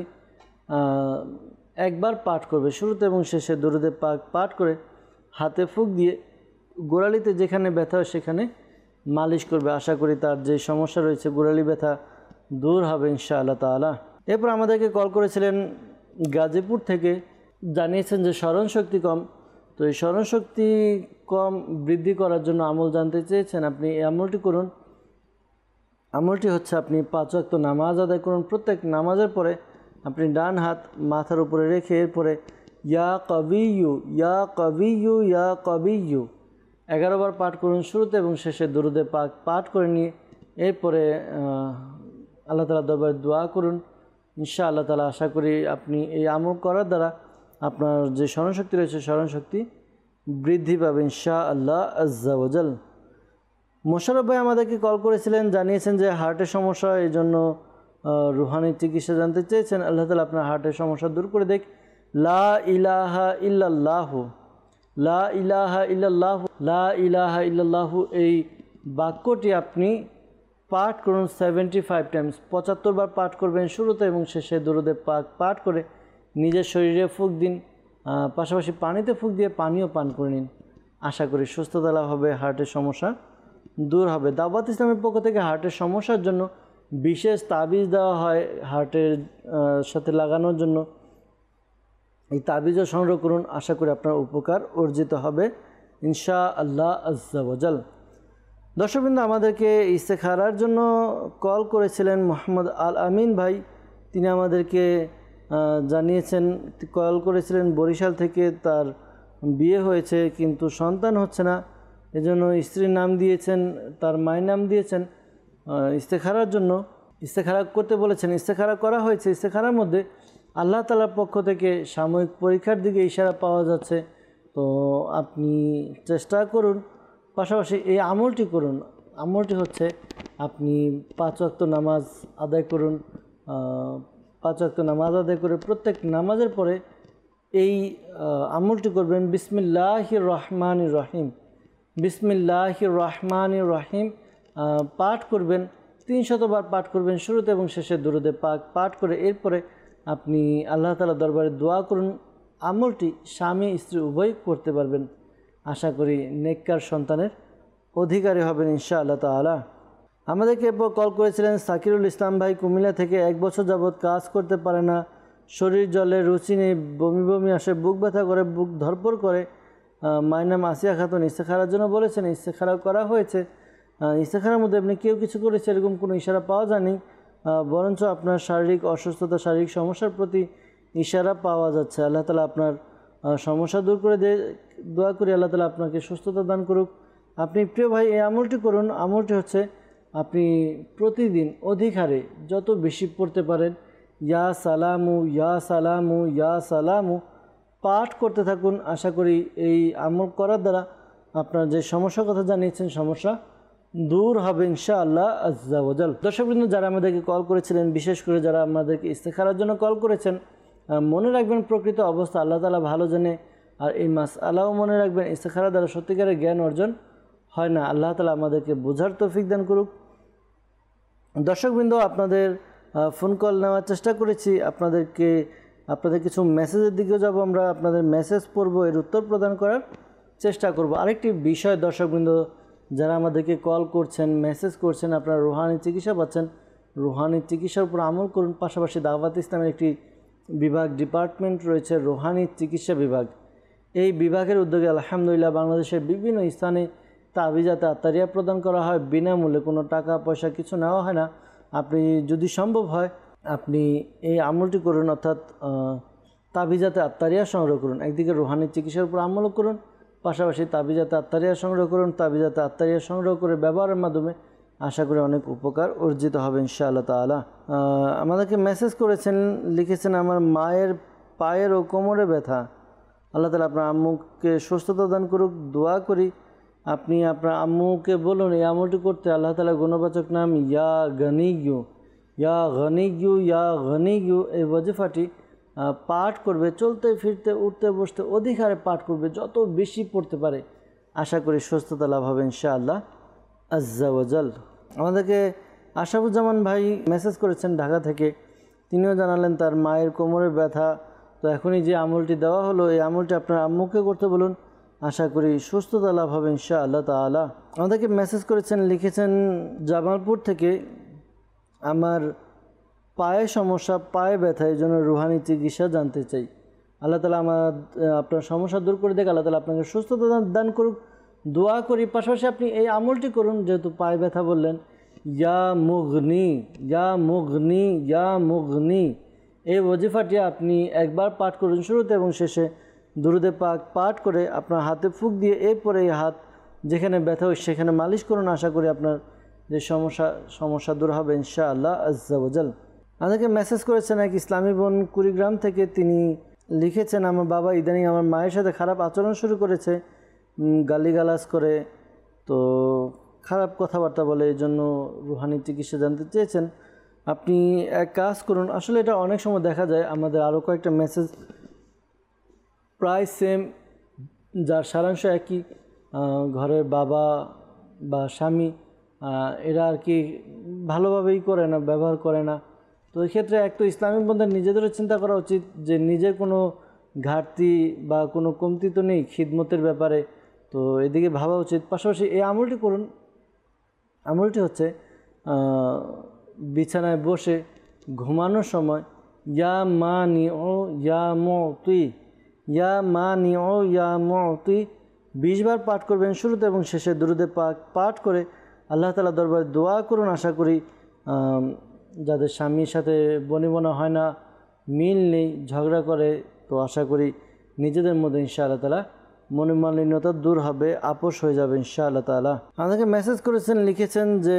একবার পাঠ করবে শুরুতে এবং শেষে দরুদে পাক পাঠ করে হাতে ফুঁক দিয়ে গোড়ালিতে যেখানে ব্যথা হয় সেখানে মালিশ করবে। আশা করি তার যে সমস্যা রয়েছে গোড়ালি ব্যথা দূর হবে ইনশাআল্লাহ তাআলা। এরপর আমাদেরকে কল করেছিলেন গাজীপুর থেকে, জানিয়েছেন যে স্মরণশক্তি কম। তো এই স্মরণশক্তি কম বৃদ্ধি করার জন্য আমল জানতে চেয়েছেন। আপনি এই আমলটি করুন। আমলটি হচ্ছে আপনি 5 ওয়াক্ত নামাজ আদায় করুন। প্রত্যেক নামাজের পরে আপনি ডান হাত মাথার উপরে রেখে এরপরে ইয়া কবিয়্যু ইয়া কবিয়্যু ইয়া কবিয়্যু 11 বার পাঠ করুন শুরুতে এবং শেষে দরুদে পাক পাঠ করে নিয়ে এরপরে আল্লাহ তাআলা দরবারে দোয়া করুন ইনশাআল্লাহ তাআলা। আশা করি আপনি এই আমল করার দ্বারা আপনার যে স্মরণশক্তি রয়েছে স্মরণশক্তি বৃদ্ধি পাবে ইনশাআল্লাহ আজ্জা ওয়াজাল। মোশাররফ ভাই আমাদেরকে কল করেছিলেন, জানিয়েছেন যে হার্টের সমস্যা, এই জন্য রুহানি চিকিৎসা জানতে চেয়েছেন। আল্লাহ তাআলা আপনার হার্টের সমস্যা দূর করে দেখ। লা ইলাহা ইল্লাল্লাহু লা ইলাহা ইল্লাল্লাহু লা ইলাহা ইল্লাল্লাহু এই বাক্যটি আপনি পাঠ করুন 75 টাইমস, 75 বার পাঠ করবেন শুরুতে এবং শেষে দরুদে পাক পাঠ করে নিজের শরীরে ফুঁক দিন, পাশাপাশি পানিতে ফুঁক দিয়ে পানিও পান করে নিন। আশা করি সুস্থতা লাভ হবে, হার্টের সমস্যা দূর হবে। দাওয়াত ইসলামের পক্ষ থেকে হার্টের সমস্যার জন্য বিশেষ তাবিজ দেওয়া হয় হার্টের সাথে লাগানোর জন্য। এই তাবিজও সংগ্রহ করুন, আশা করি আপনার উপকার অর্জিত হবে ইনশাআল্লাহ আজ্জা ওয়াজাল। দর্শকবৃন্দ, আমাদেরকে ইস্তেখারার জন্য কল করেছিলেন মোহাম্মদ আল আমিন ভাই। তিনি আমাদেরকে জানিয়েছেন, কল করেছিলেন বরিশাল থেকে, তার বিয়ে হয়েছে কিন্তু সন্তান হচ্ছে না, এজন্য স্ত্রীর নাম দিয়েছেন, তার মায়ের নাম দিয়েছেন। ইস্তেখারার জন্য ইস্তেখারা করতে বলেছেন। ইস্তেখারা করা হয়েছে। ইস্তেখারার মধ্যে আল্লাহ তাআলার পক্ষ থেকে সাময়িক পরীক্ষার দিকে ইশারা পাওয়া যাচ্ছে। তো আপনি চেষ্টা করুন, পাশাপাশি এই আমলটি করুন। আমলটি হচ্ছে আপনি 5 ওয়াক্ত নামাজ আদায় করুন। 5 ওয়াক্ত নামাজ আদায় করে প্রত্যেক নামাজের পরে এই আমলটি করবেন, বিসমিল্লাহির রহমানির রহিম, বিসমিল্লাহির রহমানির রহিম পাঠ করবেন। 300 বার পাঠ করবেন শুরুতে এবং শেষে দরুদে পাক পাঠ করে এরপরে আপনি আল্লাহ তাআলার দরবারে দোয়া করুন। আমলটি স্বামী স্ত্রী উভয় করতে পারবেন। আশা করি নেককার সন্তানের অধিকারী হবেন ইনশাআল্লাহ তাআলা। আমাদেরকে কল করেছিলেন সাকিরুল ইসলাম ভাই কুমিল্লা থেকে। 1 বছর যাবৎ কাজ করতে পারে না, শরীর জলে রুচি নেই, বমি বমি আসে, বুক ব্যথা করে, বুক ধরপড় করে। মায়ের নাম আসিয়া খাতুন। ইস্তেখারার জন্য বলেছেন, ইস্তেখারা করা হয়েছে। ইস্তেখারার মধ্যে আপনি কেউ কিছু করেছে এরকম কোনো ইশারা পাওয়া যায়নি, বরঞ্চ আপনার শারীরিক অসুস্থতা, শারীরিক সমস্যার প্রতি ইশারা পাওয়া যাচ্ছে। আল্লাহ তাআলা আপনার সমস্যা দূর করে দোয়া করি আল্লাহ তাআলা আপনাকে সুস্থতা দান করুক। আপনি প্রিয় ভাই এই আমলটি করুন। আমলটি হচ্ছে আপনি প্রতিদিন অধিক হারে যত বেশি পড়তে পারেন ইয়া সালামু ইয়া সালামু ইয়া সালামু পাঠ করতে থাকুন। আশা করি এই আমল করার দ্বারা আপনার যে সমস্যার কথা জানিয়েছেন সমস্যা দূর হবে ইনশাআল্লাহ আজ্জা ওয়াজাল। দর্শকবৃন্দ, যারা আমাদেরকে কল করেছিলেন, বিশেষ করে যারা আমাদেরকে ইস্তেখারার জন্য কল করেছেন, মনে রাখবেন প্রকৃত অবস্থা আল্লাহ তাআলা ভালো জানে। আর এই মাসআলাও মনে রাখবেন, ইস্তেখারা দ্বারা সত্যিকারের জ্ঞান অর্জন হয় না। আল্লাহ তাআলা আমাদেরকে বোঝার তৌফিক দান করুক। দর্শকবৃন্দ, আপনাদের ফোন কল নেওয়ার চেষ্টা করেছি, আপনাদের কিছু মেসেজের দিকেও যাব আমরা, আপনাদের মেসেজ পড়ব, এর উত্তর প্রদান করার চেষ্টা করব। আরেকটি বিষয় দর্শকবৃন্দ, যারা আমাদেরকে কল করছেন, মেসেজ করছেন, আপনারা রুহানি চিকিৎসা পাচ্ছেন, রুহানি চিকিৎসার উপর আমল করুন। পাশাপাশি দাওয়াত ইসলামের একটি ডিপার্টমেন্ট রয়েছে, রুহানি চিকিৎসা বিভাগ। এই বিভাগের উদ্যোগে আলহামদুলিল্লাহ বাংলাদেশের বিভিন্ন স্থানে তাবিজাতে আত্তারিয়া প্রদান করা হয় বিনামূল্যে, কোনো টাকা পয়সা কিছু নেওয়া হয় না। আপনি যদি সম্ভব হয় আপনি এই আমলটি করুন, অর্থাৎ তাবিজাতে আত্তারিয়া সংগ্রহ করুন। একদিকে রুহানি চিকিৎসার উপর আমলও করুন, পাশাপাশি তাবিজাতে আত্তারিয়া সংগ্রহ করুন। তাবিজাতে আত্তারিয়া সংগ্রহ করে ব্যবহারের মাধ্যমে আশা করি অনেক উপকার অর্জিত হবে ইনশাআল্লাহ তাআলা। আমাদেরকে মেসেজ করেছেন, লিখেছেন আমার মায়ের পায়ের ও কোমরে ব্যথা, আল্লাহ তাআলা আপনার আম্মুকে সুস্থতা দান করুক, দোয়া করি। আপনি আপনার আম্মুকে বলুন এই আমলটি করতে। আল্লাহ তাআলা গুণবাচক নাম ইয়া গনিয়ু, ইয়া গনিয়ু, ইয়া গনিয়ু এই ওয়াজিফাটি পাঠ করবে, চলতে ফিরতে উঠতে বসতে অধিকারে পাঠ করবে, যত বেশি পড়তে পারে আশা করি সুস্থতা লাভ হবে ইনশাআল্লাহ আজ্জা ওয়াজাল। আমাদেরকে আশরাফুজ্জামান ভাই মেসেজ করেছেন ঢাকা থেকে, তিনিও জানালেন তার মায়ের কোমরের ব্যথা। তো এখনই যে আমলটি দেওয়া হলো এই আমলটি আপনার আম্মুকে করতে বলুন, আশা করি সুস্থতা লাভ হবে ইনশাআল্লাহ তাআলা। আমাদেরকে মেসেজ করেছেন, লিখেছেন জামালপুর থেকে, আমার পায়ে সমস্যা, পায়ে ব্যথা, এই জন্য রুহানি চিকিৎসা জানতে চাই। আল্লাহ তাআলা আপনার সমস্যা দূর করে দেখ, আল্লাহ তাআলা আপনাকে সুস্থতা দান করুক, দোয়া করি। পাশাপাশি আপনি এই আমলটি করুন, যেহেতু পায়ে ব্যথা বললেন, ইয়া মুগনি, ইয়া মুগনি, ইয়া মুগনি এই ওয়াজিফাটি আপনি একবার পাঠ করুন শুরুতে এবং শেষে দুরুদে পাক পাঠ করে আপনার হাতে ফুঁক দিয়ে এরপরে এই হাত যেখানে ব্যথা হয় সেখানে মালিশ করুন। আশা করি আপনার যে সমস্যা দূর হবে ইনশাআল্লাহ আজ্জা ওয়াজাল। আমাদেরকে মেসেজ করেছেন এক ইসলামী বোন কুড়িগ্রাম থেকে, তিনি লিখেছেন আমার বাবা ইদানিং আমার মায়ের সাথে খারাপ আচরণ শুরু করেছে, গালিগালাজ করে, তো খারাপ কথাবার্তা বলে, এই জন্য রুহানি চিকিৎসা জানতে চেয়েছেন। আপনি এক কাজ করুন, আসলে এটা অনেক সময় দেখা যায়, আমাদের আরও কয়েকটা মেসেজ প্রায় সেম, যার সারাংশ একই। ঘরের বাবা বা স্বামী এরা আর কি ভালোভাবেই করে না, ব্যবহার করে না। তো এই ক্ষেত্রে এক তো ইসলামী বন্ধুদের নিজেদেরও চিন্তা করা উচিত যে নিজের কোনো ঘাটতি বা কোনো কমতি তো নেই খিদমতের ব্যাপারে, তো এদিকে ভাবা উচিত। পাশাপাশি এই আমলটি করুন। আমলটি হচ্ছে বিছানায় বসে ঘুমানোর সময় ইয়া মানিউ ইয়া মুতি, ইয়া মানিউ ইয়া মুতি 20 বার পাঠ করবেন শুরুতে এবং শেষে দুরুদে পাক পাঠ করে আল্লাহ তাআলা দরবারে দোয়া করুন। আশা করি যাদের স্বামীর সাথে বনিবনা হয় না, মিল নেই, ঝগড়া করে, তো আশা করি নিজেদের মধ্যে ইনশাআল্লাহ তাআলা মনোমালিন্যতা দূর হবে, আপোষ হয়ে যাবে ইনশাআল্লাহ তাআলা। আমাদেরকে মেসেজ করেছেন, লিখেছেন যে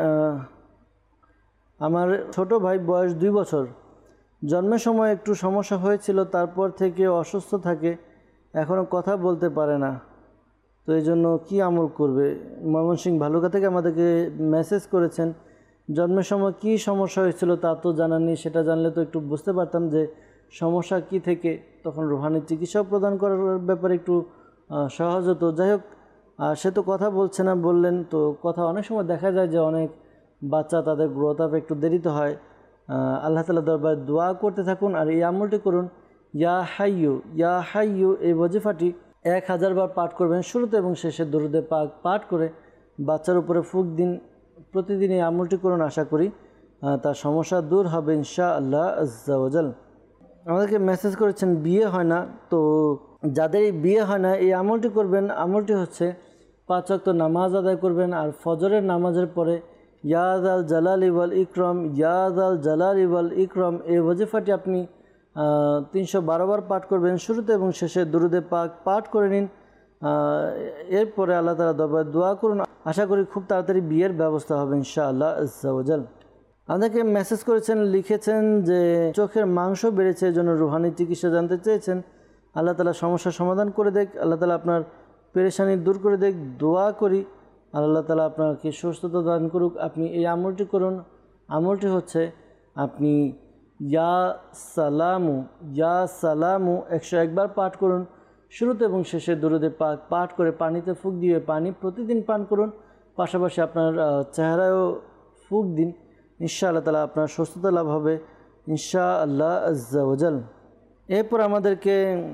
আমার ছোট ভাই বয়স 2 বছর, জন্মের সময় একটু সমস্যা হয়েছিল, তারপর থেকে অসুস্থ থাকে, এখনও কথা বলতে পারে না, তো এই জন্য কী আমল করবে? ময়মনসিংহ ভালুকা থেকে আমাদেরকে মেসেজ করেছেন, জন্মের সময় কী সমস্যা হয়েছিল তা তো জানার নেই, সেটা জানলে তো একটু বুঝতে পারতাম যে সমস্যা কী থেকে তখন রুহানি চিকিৎসা প্রদান করার ব্যাপারে একটু সহজ হতো। যাই হোক, সে তো কথা বলছে না বললেন, তো কথা অনেক সময় দেখা যায় যে অনেক বাচ্চা তাদের গ্রোথ আপ একটু দেরিতে হয়। আল্লাহ তাআলা দরবারে দোয়া করতে থাকুন আর এই আমলটি করুন, ইয়া হাইয়ু, ইয়া হাইয়ু এই ওয়াজিফাটি 1000 বার পাঠ করবেন শুরুতে এবং শেষে দুরুদে পাক পাঠ করে বাচ্চার উপরে ফুঁক দিন। প্রতিদিন এই আমলটি করুন, আশা করি তার সমস্যা দূর হবে ইনশাআল্লাহ আজ্জা ওয়াজাল। আমাদেরকে মেসেজ করেছেন বিয়ে হয় না, তো যাদের এই বিয়ে হয় না এই আমলটি করবেন। আমলটি হচ্ছে 5 ওয়াক্ত নামাজ আদায় করবেন আর ফজরের নামাজের পরে ইয়াদ আল জালালি ওয়াল ইকরাম, ইয়াদ আল জালালি ওয়াল ইকরাম এই ওয়াজিফাটি আপনি 312 বার পাঠ করবেন শুরুতে এবং শেষে দুরুদে পাক পাঠ করে নিন। এরপরে আল্লাহ তাআলা দরবারে দোয়া করুন, আশা করি খুব তাড়াতাড়ি বিয়ের ব্যবস্থা হবে ইনশাআল্লাহ আজ্জা ওয়াজাল। আমাদেরকে মেসেজ করেছেন, লিখেছেন যে চোখের মাংস বেড়েছে, এই জন্য রুহানি চিকিৎসা জানতে চেয়েছেন। আল্লাহ তাআলা সমস্যার সমাধান করে দেখ, আল্লাহ তাআলা আপনার পেরেশানি দূর করে দেখ, দোয়া করি আল্লাহ তাআলা আপনাকে সুস্থতা দান করুক। আপনি এই আমলটি করুন। আমলটি হচ্ছে আপনি ইয়া সালামু, ইয়া সালামু 101 বার পাঠ করুন। শুরুতে এবং শেষে দুরুদে পাক পাঠ করে পানিতে ফুঁক দিয়ে পানি প্রতিদিন পান করুন। পাশাপাশি আপনার চেহারায়ও ফুঁক দিন। ইনশাআল্লাহ তাআলা আপনার সুস্থতা লাভ হবে ইনশাআল্লাহ আজ্জা ওয়াজাল। এরপর আমাদেরকে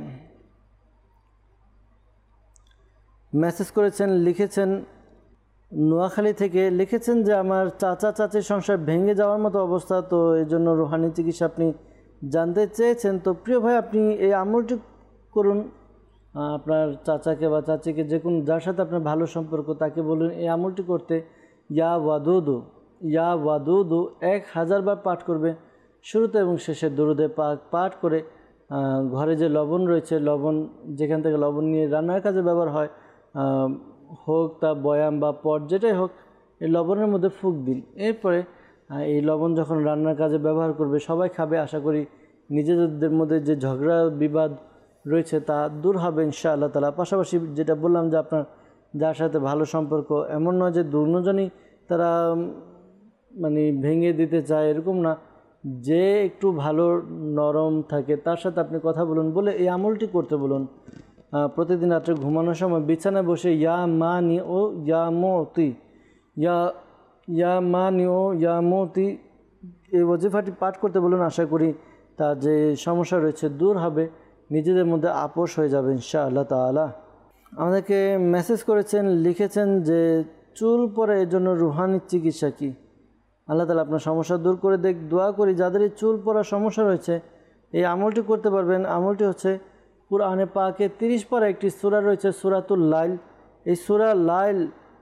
মেসেজ করেছেন, লিখেছেন নোয়াখালী থেকে, লিখেছেন যে আমার চাচা চাচির সংসার ভেঙে যাওয়ার মতো অবস্থা, তো এই জন্য রুহানি চিকিৎসা আপনি জানতে চেয়েছেন। তো প্রিয় ভাই, আপনি এই আমলটি করুন। আপনার চাচাকে বা চাচিকে, যে কোনো যার সাথে আপনার ভালো সম্পর্ক, তাকে বলুন এই আমলটি করতে। ইয়া ওয়াদুদু, ইয়া ওয়াদুদু 1000 বার পাঠ করবে। শুরুতে এবং শেষে দুরুদে পাক পাঠ করে ঘরে যে লবণ রয়েছে, লবণ যেখান থেকে লবণ নিয়ে রান্নার কাজে ব্যবহার হয়, হোক তা বয়াম বা পট যেটাই হোক, এই লবণের মধ্যে ফুঁক দিন। এরপরে এই লবণ যখন রান্নার কাজে ব্যবহার করবে, সবাই খাবে, আশা করি নিজেদের মধ্যে যে ঝগড়া বিবাদ রয়েছে তা দূর হবে ইনশাআল্লাহ তাআলা। পাশাপাশি যেটা বললাম যে আপনার যার সাথে ভালো সম্পর্ক, এমন নয় যে দুজনই তারা মানে ভেঙে দিতে চায়, এরকম না, যে একটু ভালো নরম থাকে তার সাথে আপনি কথা বলুন, বলে এই আমলটি করতে বলুন। প্রতিদিন রাত্রে ঘুমানোর সময় বিছানায় বসে ইয়া মানি ও ইয়া মতি, ইয়া মানি ও ইয়া মতি এই ওজিফাটি পাঠ করতে বলুন। আশা করি তার যে সমস্যা রয়েছে দূর হবে, নিজেদের মধ্যে আপোষ হয়ে যাবে ইনশাআল্লাহ তাআলা। আমাদেরকে মেসেজ করেছেন, লিখেছেন যে চুল পড়ে, এর জন্য রুহানি চিকিৎসা কি? আল্লাহ তাআলা আপনার সমস্যা দূর করে দেখ। দোয়া করি যাদের এই চুল পড়ার সমস্যা রয়েছে এই আমলটি করতে পারবেন। আমলটি হচ্ছে কুরআনে পাকে 30 পারা একটি সূরা রয়েছে, সূরাতুল লাইল। এই সূরা লাইল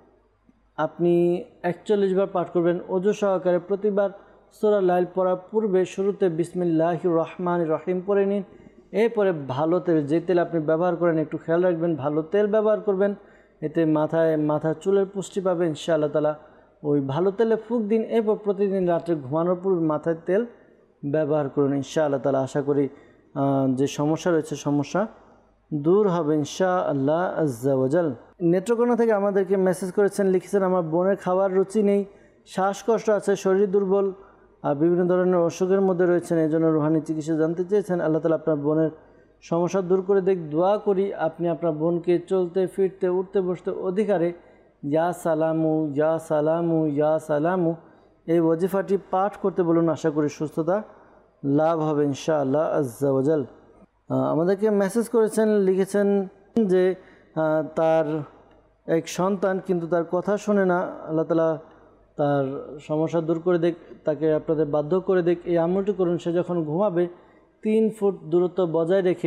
আপনি 41 বার পাঠ করবেন ওযু সহকারে। প্রতিবার সূরা লাইল পড়ার পূর্বে শুরুতে বিসমিল্লাহির রহমানির রহিম পড়ে নিন। এরপরে ভালো তেল, যে তেল আপনি ব্যবহার করেন একটু খেয়াল রাখবেন, ভালো তেল ব্যবহার করবেন, এতে মাথার চুলের পুষ্টি পাবে ইনশাআল্লাহ তাআলা। ওই ভালো তেলে ফুঁক দিন। এরপর প্রতিদিন রাত্রে ঘুমানোর পূর্বে মাথায় তেল ব্যবহার করুন ইনশাআল্লাহ তাআলা। আশা করি যে সমস্যা রয়েছে সমস্যা দূর হবে ইনশাআল্লাহ আজ্জা ওয়াজাল। নেত্রকোনা থেকে আমাদেরকে মেসেজ করেছেন, লিখেছেন আমার বোনের খাবার রুচি নেই, শ্বাসকষ্ট আছে, শরীর দুর্বল আর বিভিন্ন ধরনের অসুখের মধ্যে রয়েছেন, এই জন্য রুহানি চিকিৎসা জানতে চেয়েছেন। আল্লাহ তাআলা আপনার বোনের সমস্যা দূর করে দেখ। দোয়া করি আপনি আপনার বোনকে চলতে ফিরতে উঠতে বসতে অধিকারে ইয়া সালামু, ইয়া সালামু, ইয়া সালামু এই ওজিফাটি পাঠ করতে বলুন। আশা করি সুস্থতা লাভ হবে ইনশাআল্লাহ আজ্জা ওয়াজাল। আমাদেরকে মেসেজ করেছেন, লিখেছেন যে তার এক সন্তান কিন্তু তার কথা শোনে না। আল্লাহ তাআলা তার সমস্যা দূর করে দেখ, তাকে আপনাদের বাধ্য করে দেখ। এই আমলটি করুন। সে যখন ঘুমাবে 3 ফুট দূরত্ব বজায় রেখে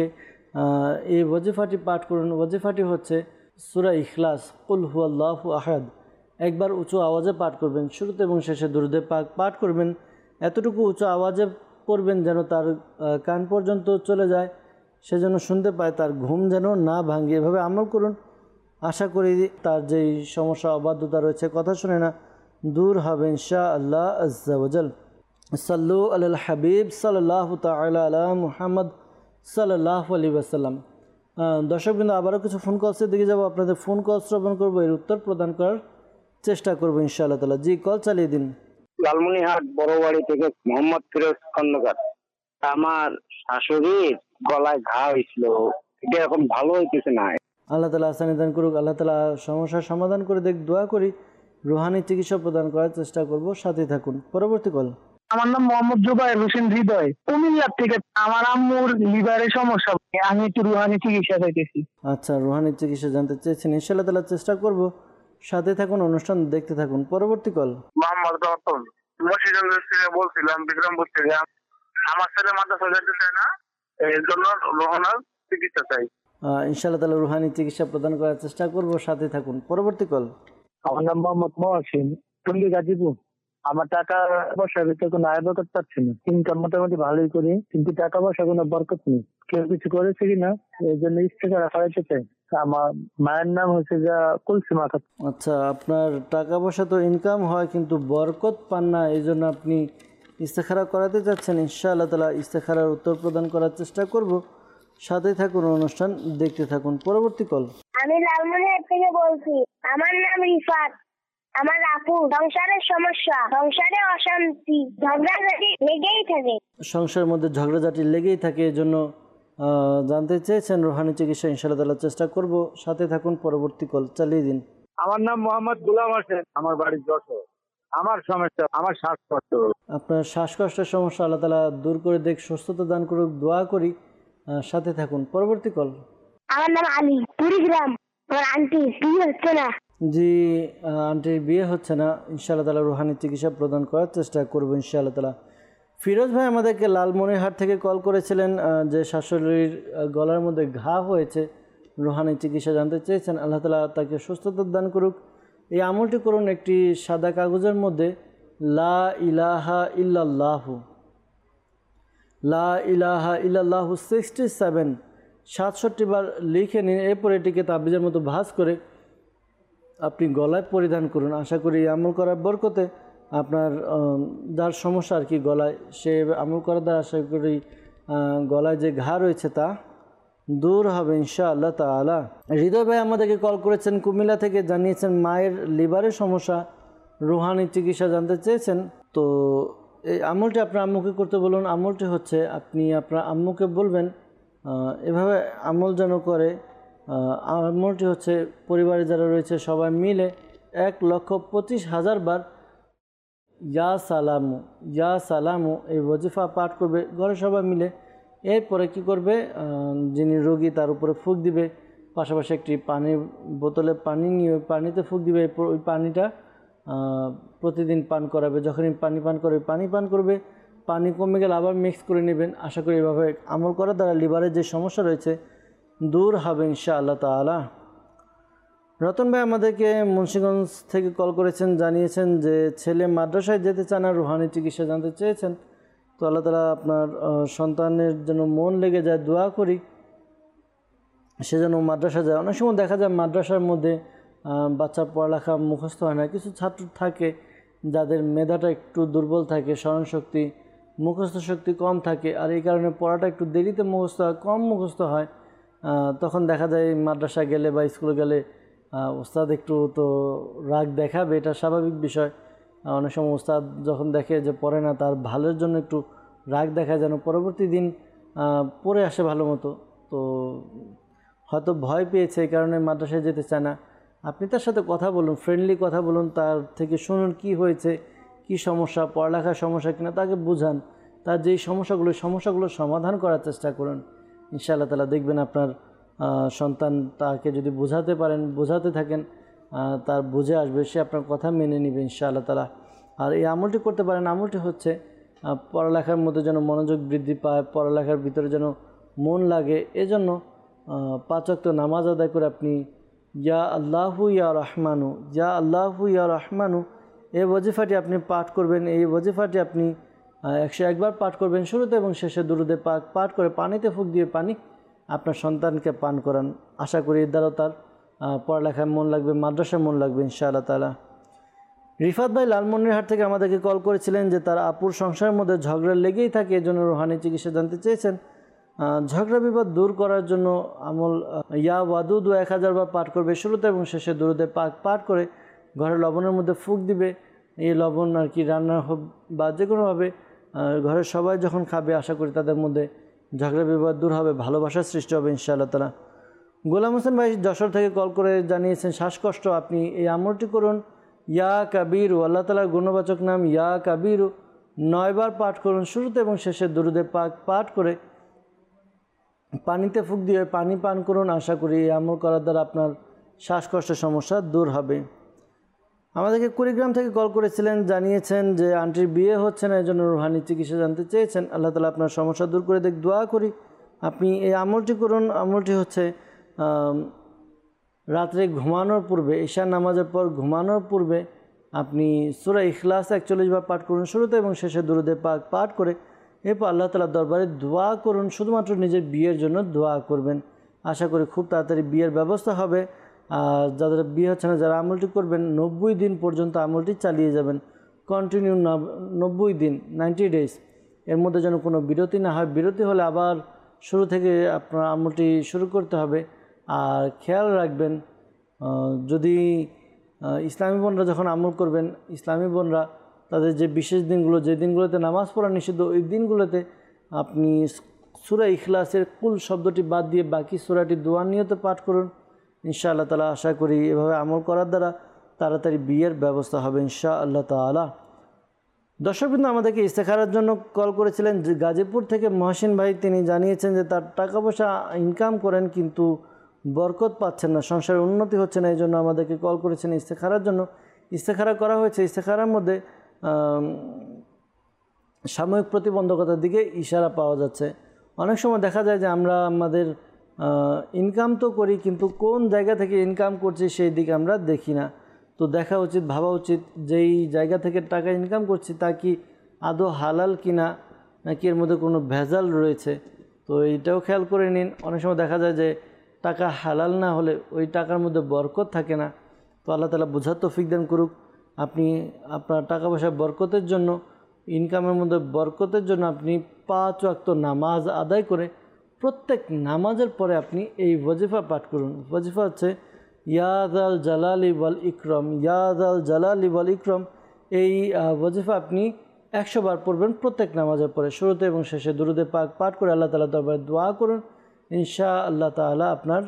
এই ওজিফাটি পাঠ করুন। ওজিফাটি হচ্ছে সূরা ইখলাস, কুল হুয়াল্লাহু আহাদ। একবার উঁচু আওয়াজে পাঠ করবেন। শুরুতে এবং শেষে দুরুদে পাক পাঠ করবেন। এতটুকু উঁচু আওয়াজে পড়বেন যেন তার কান পর্যন্ত চলে যায়, সে যেন শুনতে পায়, তার ঘুম যেন না ভাঙে। এভাবে আমল করুন। আশা করি তার যেই সমস্যা অবাধ্যতা রয়েছে, কথা শুনে না, দূর হবে ইনশাআল্লাহ আজ্জা ওয়াজাল। সাল্লু আলাল হাবিব সাল্লাল্লাহু তাআলা আলা মুহাম্মদ সাল্লাল্লাহু আলাইহি ওয়াসাল্লাম। দর্শকবৃন্দ, আবারও কিছু ফোন কলসের দিকে যাব, আপনাদের ফোন কল শ্রবণ করবো, এর উত্তর প্রদান করার চেষ্টা করবো ইনশাআল্লাহ তাআলা। জি, কল চালিয়ে দিন।
লালমনিহাট বড়বাড়ি থেকে মোহাম্মদ ফিরোজ খন্দকার। আমার শাশুড়ির গলায় ঘা হয়েছিল, এটা এখন ভালো হইতেছে না।
আল্লাহ তাআলা আসানি দান করুক, আল্লাহ তাআলা সমস্যার সমাধান করে দেখ। দোয়া করি রুহানি চিকিৎসা প্রদান করার চেষ্টা করব, সাথে থাকুন। পরবর্তী কল।
আমার নাম মোহাম্মদ জুবাইর হোসেন হৃদয়, কুমিল্লা থেকে। আমার আম্মুর লিভারের সমস্যা, আমি একটু রুহানি চিকিৎসা চাইতেছি।
আচ্ছা, রুহানি চিকিৎসা জানতে চেয়েছেন, ইনশাআল্লাহ তাআলা চেষ্টা করব, সাথে থাকুন, অনুষ্ঠান দেখতে থাকুন। পরবর্তী কল।
মোহাম্মদ রতন, মুন্সিগঞ্জ থেকে বলছিলাম, বিক্রমপুর থেকে। আমার ছেলে মাদ্রাসা যেতে চায় না, এর জন্য রোহানার চিকিৎসা চাই।
ইনশাআল্লাহ তাআলা রুহানি চিকিৎসা প্রদান করার চেষ্টা করব, সাথে থাকুন। পরবর্তী কল।
আমার নাম মোহাম্মদ মহসিন, টঙ্গী গাজীপুর। আমার টাকা পয়সার ভিতরে কোনো আয় বরকত পাচ্ছি না। ইনকাম মোটামুটি ভালোই করি, কিন্তু টাকা পয়সা কোনো বরকত নেই। কেউ কিছু করেছে কিনা এই জন্য ইস্তেখারা করাইতে চাই। আমার মায়ের নাম হচ্ছে যা কুলসিমা খাতুন।
আচ্ছা, আপনার টাকা পয়সা তো ইনকাম হয় কিন্তু বরকত পান না, এই জন্য আপনি ইস্তেখারা করাতে চাচ্ছেন। ইনশাআল্লাহ তাআলা ইস্তেখারার উত্তর প্রদান করার চেষ্টা করব, সাথে থাকুন, অনুষ্ঠান দেখতে থাকুন। পরবর্তী কল।
আমি লালমনিরহাট থেকে বলছি। আমার নাম রিফাত। আমার আপু সংসারের সমস্যা, সংসারে অশান্তি, ঝগড়াঝাটি লেগেই থাকে।
সংসারের মধ্যে ঝগড়াঝাটি লেগেই থাকে, এজন্য জানতে চেয়েছেন রুহানি চিকিৎসা। ইনশাআল্লাহ তাআলা চেষ্টা করব, সাথে থাকুন। পরবর্তী কল চালিয়ে দিন।
আমার নাম মোহাম্মদ গোলাম হোসেন, আমার বাড়ি যশোর। আমার সমস্যা, আমার শ্বাসকষ্ট।
আপনার শ্বাসকষ্টের সমস্যা আল্লাহ তাআলা দূর করে দেখ, সুস্থতা দান করুক, দোয়া করি। সাথে থাকুন। পরবর্তী কল।
আমার নাম আলী, কুড়িগ্রাম। আমার আন্টি বিয়ে হচ্ছে না।
জি, আন্টির বিয়ে হচ্ছে না। ইনশাআল্লাহ তাআলা রুহানি চিকিৎসা প্রদান করার চেষ্টা করব ইনশাআল্লাহ তাআলা। ফিরোজ ভাই আমাদেরকে লালমনিরহাট থেকে কল করেছিলেন, যে শাশুড়ির গলার মধ্যে ঘা হয়েছে, রুহানি চিকিৎসা জানতে চেয়েছেন। আল্লাহ তাআলা তাকে সুস্থতা দান করুক। এই আমলটি করুন, একটি সাদা কাগজের মধ্যে লা ইলাহা ইল্লাল্লাহু, লা ইলাহা ইল্লাল্লাহু 67 বার লিখে নিন। এরপর এটিকে তাবিজের মতো ভাঁজ করে আপনি গলায় পরিধান করুন। আশা করি এই আমল করার বরকতে আপনার যার সমস্যা আর কি গলায়, সে আমল করার দ্বারা আশা করি গলায় যে ঘা রয়েছে তা দূর হবে ইনশাআল্লাহ তাআলা। হৃদয় ভাই আমাদেরকে কল করেছেন কুমিল্লা থেকে, জানিয়েছেন মায়ের লিভারের সমস্যা, রুহানি চিকিৎসা জানতে চেয়েছেন। তো এই আমলটি আপনার আম্মুকে করতে বলুন। আমলটি হচ্ছে, আপনি আপনার আম্মুকে বলবেন এভাবে আমল যেন করে। আমলটি হচ্ছে পরিবারে যারা রয়েছে সবাই মিলে 1,25,000 বার ইয়া সালামু, ইয়া সালামু এই ওয়াজিফা পাঠ করবে ঘরে সবাই মিলে। এরপরে কি করবে, যিনি রোগী তার উপরে ফুঁক দিবে, পাশাপাশি একটি পানির বোতলে পানি নিয়ে পানিতে ফুঁক দিবে। এরপর ওই পানিটা প্রতিদিন পান করাবে। যখনই পানি পান করবে, পানি পান করবে, পানি কমে গেলে আবার মিক্স করে নেবেন। আশা করি এভাবে আমল করার দ্বারা লিভারের যে সমস্যা রয়েছে দূর হবে ইনশাআল্লাহ তাআলা। রতন ভাই আমাদেরকে মুন্সিগঞ্জ থেকে কল করেছেন, জানিয়েছেন যে ছেলে মাদ্রাসায় যেতে চান আর রুহানি চিকিৎসা জানতে চেয়েছেন। তো আল্লাহ তাআলা আপনার সন্তানের জন্য মন লেগে যায়, দোয়া করি সে যেন মাদ্রাসা যায়। অনেক সময় দেখা যায় মাদ্রাসার মধ্যে বাচ্চার পড়ালেখা মুখস্থ হয় না। কিছু ছাত্র থাকে যাদের মেধাটা একটু দুর্বল থাকে, স্মরণশক্তি মুখস্থ শক্তি কম থাকে, আর এই কারণে পড়াটা একটু দেরিতে মুখস্থ হয়, কম মুখস্থ হয়। তখন দেখা যায় মাদ্রাসায় গেলে বা স্কুলে গেলে ওস্তাদ একটু তো রাগ দেখাবে, এটা স্বাভাবিক বিষয়। অনেক সময় ওস্তাদ যখন দেখে যে পড়ে না, তার ভালোর জন্য একটু রাগ দেখায় যেন পরবর্তী দিন পড়ে আসে ভালো মতো। তো হয়তো ভয় পেয়েছে, এই কারণে মাদ্রাসায় যেতে চায় না। আপনি তার সাথে কথা বলুন, ফ্রেন্ডলি কথা বলুন, তার থেকে শুনুন কি হয়েছে, কি সমস্যা, পড়ালেখার সমস্যা কিনা তাকে বুঝান। তার যেই সমস্যাগুলো সমাধান করার চেষ্টা করুন। ইনশাআল্লাহ তাআলা দেখবেন আপনার সন্তান তাকে যদি বোঝাতে পারেন, বোঝাতে থাকেন, তার বুঝে আসবে, সে আপনার কথা মেনে নেবে ইনশাআল্লাহ তাআলা। আর এই আমলটি করতে পারেন। আমলটি হচ্ছে পড়ালেখার মধ্যে যেন মনোযোগ বৃদ্ধি পায়, পড়ালেখার ভিতরে যেন মন লাগে, এজন্য 5 ওয়াক্ত নামাজ আদায় করে আপনি ইয়া আল্লাহু ইয়া রহমানু, ইয়া আল্লাহু ইয়া রহমানু এই ওয়াজিফাটি আপনি পাঠ করবেন। এই ওয়াজিফাটি আপনি 101 বার পাঠ করবেন, শুরুতে এবং শেষে দুরুদে পাক পাঠ করে পানিতে ফুঁক দিয়ে পানি আপনার সন্তানকে পান করান। আশা করি এর দ্বারা তার পড়ালেখায় মন লাগবে, মাদ্রাসায় মন লাগবে ইনশাআল্লাহ তাআলা। রিফাত ভাই লালমনিরহাট থেকে আমাদেরকে কল করেছিলেন যে তার আপুর সংসারের মধ্যে ঝগড়া লেগেই থাকে, এজন্য রুহানি চিকিৎসা জানতে চেয়েছেন। ঝগড়া বিবাদ দূর করার জন্য আমল ইয়া ওয়াদুদ 1000 বার পাঠ করবে, শুরুতে এবং শেষে দুরুদে পাক পাঠ করে ঘরের লবণের মধ্যে ফুঁক দিবে। এই লবণ আর কি রান্না হোক বা যে কোনোভাবে ঘরের সবাই যখন খাবে, আশা করি তাদের মধ্যে ঝগড়া বিবাদ দূর হবে, ভালোবাসার সৃষ্টি হবে ইনশাআল্লাহ তাআলা। গোলাম হোসেন ভাই যশোর থেকে কল করে জানিয়েছেন শ্বাসকষ্ট, আপনি এই আমলটি করুন। ইয়া কাবিরু, আল্লাহ তাআলার গুণবাচক নাম ইয়া কাবিরু 9 বার পাঠ করুন, শুরুতে এবং শেষে দুরুদে পাক পাঠ করে পানিতে ফুঁক দিয়ে পানি পান করুন। আশা করি এই আমল করার দ্বারা আপনার শ্বাসকষ্টের সমস্যা দূর হবে। আমাদেরকে কুড়িগ্রাম থেকে কল করেছিলেন, জানিয়েছেন যে আন্টির বিয়ে হচ্ছে না, এজন্য রুহানি চিকিৎসা জানতে চেয়েছেন। আল্লাহ তাআলা আপনার সমস্যা দূর করে দেখ, দোয়া করি। আপনি এই আমলটি করুন। আমলটি হচ্ছে রাত্রে ঘুমানোর পূর্বে, ঈশা নামাজের পর ঘুমানোর পূর্বে আপনি সূরা ইখলাস 41 বার পাঠ করুন, শুরুতে এবং শেষে দুরুদে পাক পাঠ করে এরপর আল্লাহ তাআলার দরবারে দোয়া করুন। শুধুমাত্র নিজের বিয়ের জন্য দোয়া করবেন। আশা করি খুব তাড়াতাড়ি বিয়ের ব্যবস্থা হবে। আর যাদের বিয়ে হচ্ছে না, যারা আমলটি করবেন 90 দিন পর্যন্ত আমলটি চালিয়ে যাবেন, কন্টিনিউ 90 দিন 90 ডেজ, এর মধ্যে যেন কোনো বিরতি না হয়। বিরতি হলে আবার শুরু থেকে আপনার আমলটি শুরু করতে হবে। আর খেয়াল রাখবেন, যদি ইসলামী বোনরা যখন আমল করবেন, ইসলামী বোনরা তাদের যে বিশেষ দিনগুলো, যে দিনগুলোতে নামাজ পড়া নিষিদ্ধ, ওই দিনগুলোতে আপনি সূরা ইখলাসের কুল শব্দটি বাদ দিয়ে বাকি সূরাটি দোয়া নিয়তে পাঠ করুন। ইনশাআল্লাহ তাআলা আশা করি এভাবে আমল করার দ্বারা তাড়াতাড়ি বিয়ের ব্যবস্থা হবে ইনশাআল্লাহ তাআলা। দর্শকবৃন্দ আমাদেরকে ইস্তেখারার জন্য কল করেছিলেন গাজীপুর থেকে মহসিন ভাই। তিনি জানিয়েছেন যে তার টাকা পয়সা ইনকাম করেন কিন্তু বরকত পাচ্ছেন না, সংসারের উন্নতি হচ্ছে না, এই জন্য আমাদেরকে কল করেছেন ইস্তেখারার জন্য। ইস্তেখারা করা হয়েছে, ইস্তেখারার মধ্যে সাময়িক প্রতিবন্ধকতার দিকে ইশারা পাওয়া যাচ্ছে। অনেক সময় দেখা যায় যে আমরা আমাদের ইনকাম তো করি কিন্তু কোন জায়গা থেকে ইনকাম করছি সেই দিকে আমরা দেখি না। তো দেখা উচিত, ভাবা উচিত যেই জায়গা থেকে টাকা ইনকাম করছি তা কি আদৌ হালাল কিনা, নাকি এর মধ্যে কোনো ভেজাল রয়েছে। তো এইটাও খেয়াল করে নিন। অনেক সময় দেখা যায় যে টাকা হালাল না হলে ওই টাকার মধ্যে বরকত থাকে না। তো আল্লাহ তাআলা বোঝার তৌফিক দান করুক। আপনি আপনার টাকা পয়সা বরকতের জন্য, ইনকামের মধ্যে বরকতের জন্য আপনি 5 ওয়াক্ত নামাজ আদায় করে প্রত্যেক নামাজের পরে আপনি এই ওয়াজিফা পাঠ করুন। ওয়াজিফা হচ্ছে ইয়া যাল জালালি ওয়াল ইকরাম, ইয়া যাল জালালি ওয়াল ইকরাম। এই ওয়াজিফা আপনি 100 বার পড়বেন প্রত্যেক নামাজের পরে, শুরুতে এবং শেষে দুরুদে পাক পাঠ করে আল্লাহ তাআলার দরবারে দোয়া করুন। ইনশাআল্লাহ তাআলা আপনার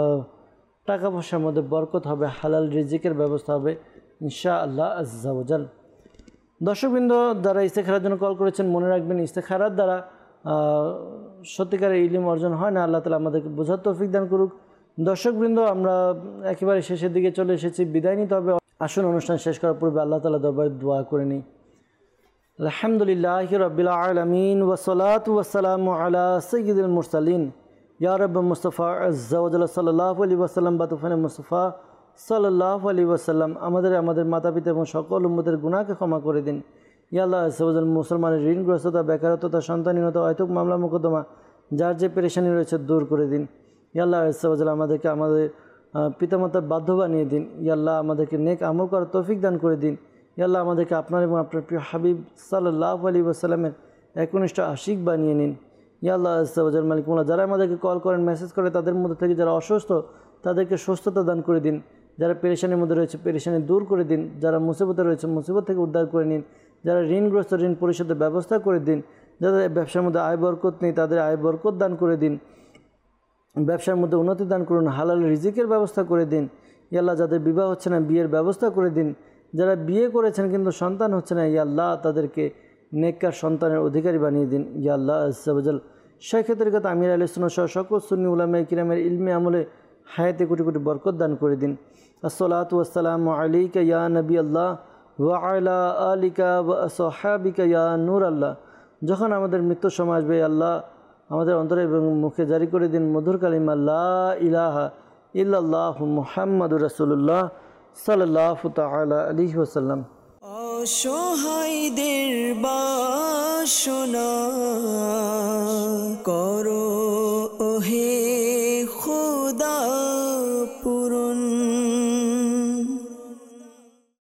টাকা পয়সার মধ্যে বরকত হবে, হালাল রিজিকের ব্যবস্থা হবে ইনশাআল্লাহ আজ্জা ওয়া জাল। দর্শকবৃন্দ যারা ইস্তেখারার জন্য কল করেছেন, মনে রাখবেন ইস্তেখারার দ্বারা সত্যিকারের ইলম অর্জন হয় না। আল্লাহ তাআলা আমাদেরকে বোঝার তৌফিক দান করুক। দর্শকবৃন্দ আমরা একেবারে শেষের দিকে চলে এসেছি, বিদায় নিতে হবে। আসুন অনুষ্ঠান শেষ করার পূর্বে আল্লাহ তাআলা দরবারে দোয়া করে নিই। আলহামদুলিল্লাহি রাব্বিল আলামিন ওয়া সলাতু ওয়া সালামু আলা সাইয়্যিদিল মুরসালিন ইয়া রাব্ব মুস্তাফা আজ্জা ওয়া জাল্লা সাল্লাল্লাহু আলাইহি ওয়াসাল্লাম বা তুফানে মুস্তাফা সাল্লাল্লাহু আলাইহি ওয়াসাল্লাম। আমাদের মাতা পিতা এবং সকল উম্মতের গুনাহকে ক্ষমা করে দিন। ইয়া আল্লাহ আজ্জা ওয়া জাল্লা মুসলমানের ঋণগ্রস্ততা, বেকারত্বতা, সন্তানহীনতা, অহেতুক মামলা মোকদ্দমা, যার যে পেরেশানি রয়েছে দূর করে দিন। ইয়া আল্লাহ আজ্জা ওয়া জাল্লা আমাদেরকে আমাদের পিতামাতার বাধ্য বানিয়ে দিন। ইয়া আল্লাহ আমাদেরকে নেক আমল করার তৌফিক দান করে দিন। ইয়া আল্লাহ আমাদেরকে আপনার এবং আপনার প্রিয় হাবিব সাল্লাল্লাহু আলাইহি ওয়াসাল্লামের একনিষ্ঠ আশিক বানিয়ে নিন। ইয়া আল্লাহ আজ্জা ওয়া জাল্লা মালিক মোলা, যারা আমাদেরকে কল করেন, মেসেজ করে, তাদের মধ্যে থেকে যারা অসুস্থ তাদেরকে সুস্থতা দান করে দিন। যারা পেরেশানির মধ্যে রয়েছে পেরেশানি দূর করে দিন। যারা মুসিবতে রয়েছে মুসিবত থেকে উদ্ধার করে নিন। যারা ঋণগ্রস্ত ঋণ পরিশোধের ব্যবস্থা করে দিন। যাদের ব্যবসার মধ্যে আয় বরকত নেই তাদের আয় বরকত দান করে দিন। ব্যবসার মধ্যে উন্নতি দান করুন, হালাল রিজিকের ব্যবস্থা করে দিন। ইয়া আল্লাহ যাদের বিবাহ হচ্ছে না বিয়ের ব্যবস্থা করে দিন। যারা বিয়ে করেছেন কিন্তু সন্তান হচ্ছে না, ইয়া আল্লাহ তাদেরকে নেককার সন্তানের অধিকারী বানিয়ে দিন। ইয়া আল্লাহ আজ্জা ওয়া জাল। শাইখ তরিকত আমির আহলে সুন্নাহ সহ সকল সুন্নি উলামায়ে কিরামের ইলমে আমলে হায়াতে কোটি কোটি বরকত দান করে দিন। আসসালাতু ওয়াসসালামু আলাইকা ইয়া নবী আল্লাহ ওয়া আলা আলিকা ওয়া আসহাবিকা ইয়া নূর আল্লাহ। যখন আমাদের মৃত্যুর সময় আসবে আল্লাহ আমাদের অন্তরে এবং মুখে জারি করে দিন মধুর কালিমা লা ইলাহা ইল্লাল্লাহু মুহাম্মাদুর রাসূলুল্লাহ সাল্লাল্লাহু তাআলা আলাইহি ওয়াসাল্লাম।
অসহায়দের বাসনা করো ওহে খোদা পূরণ।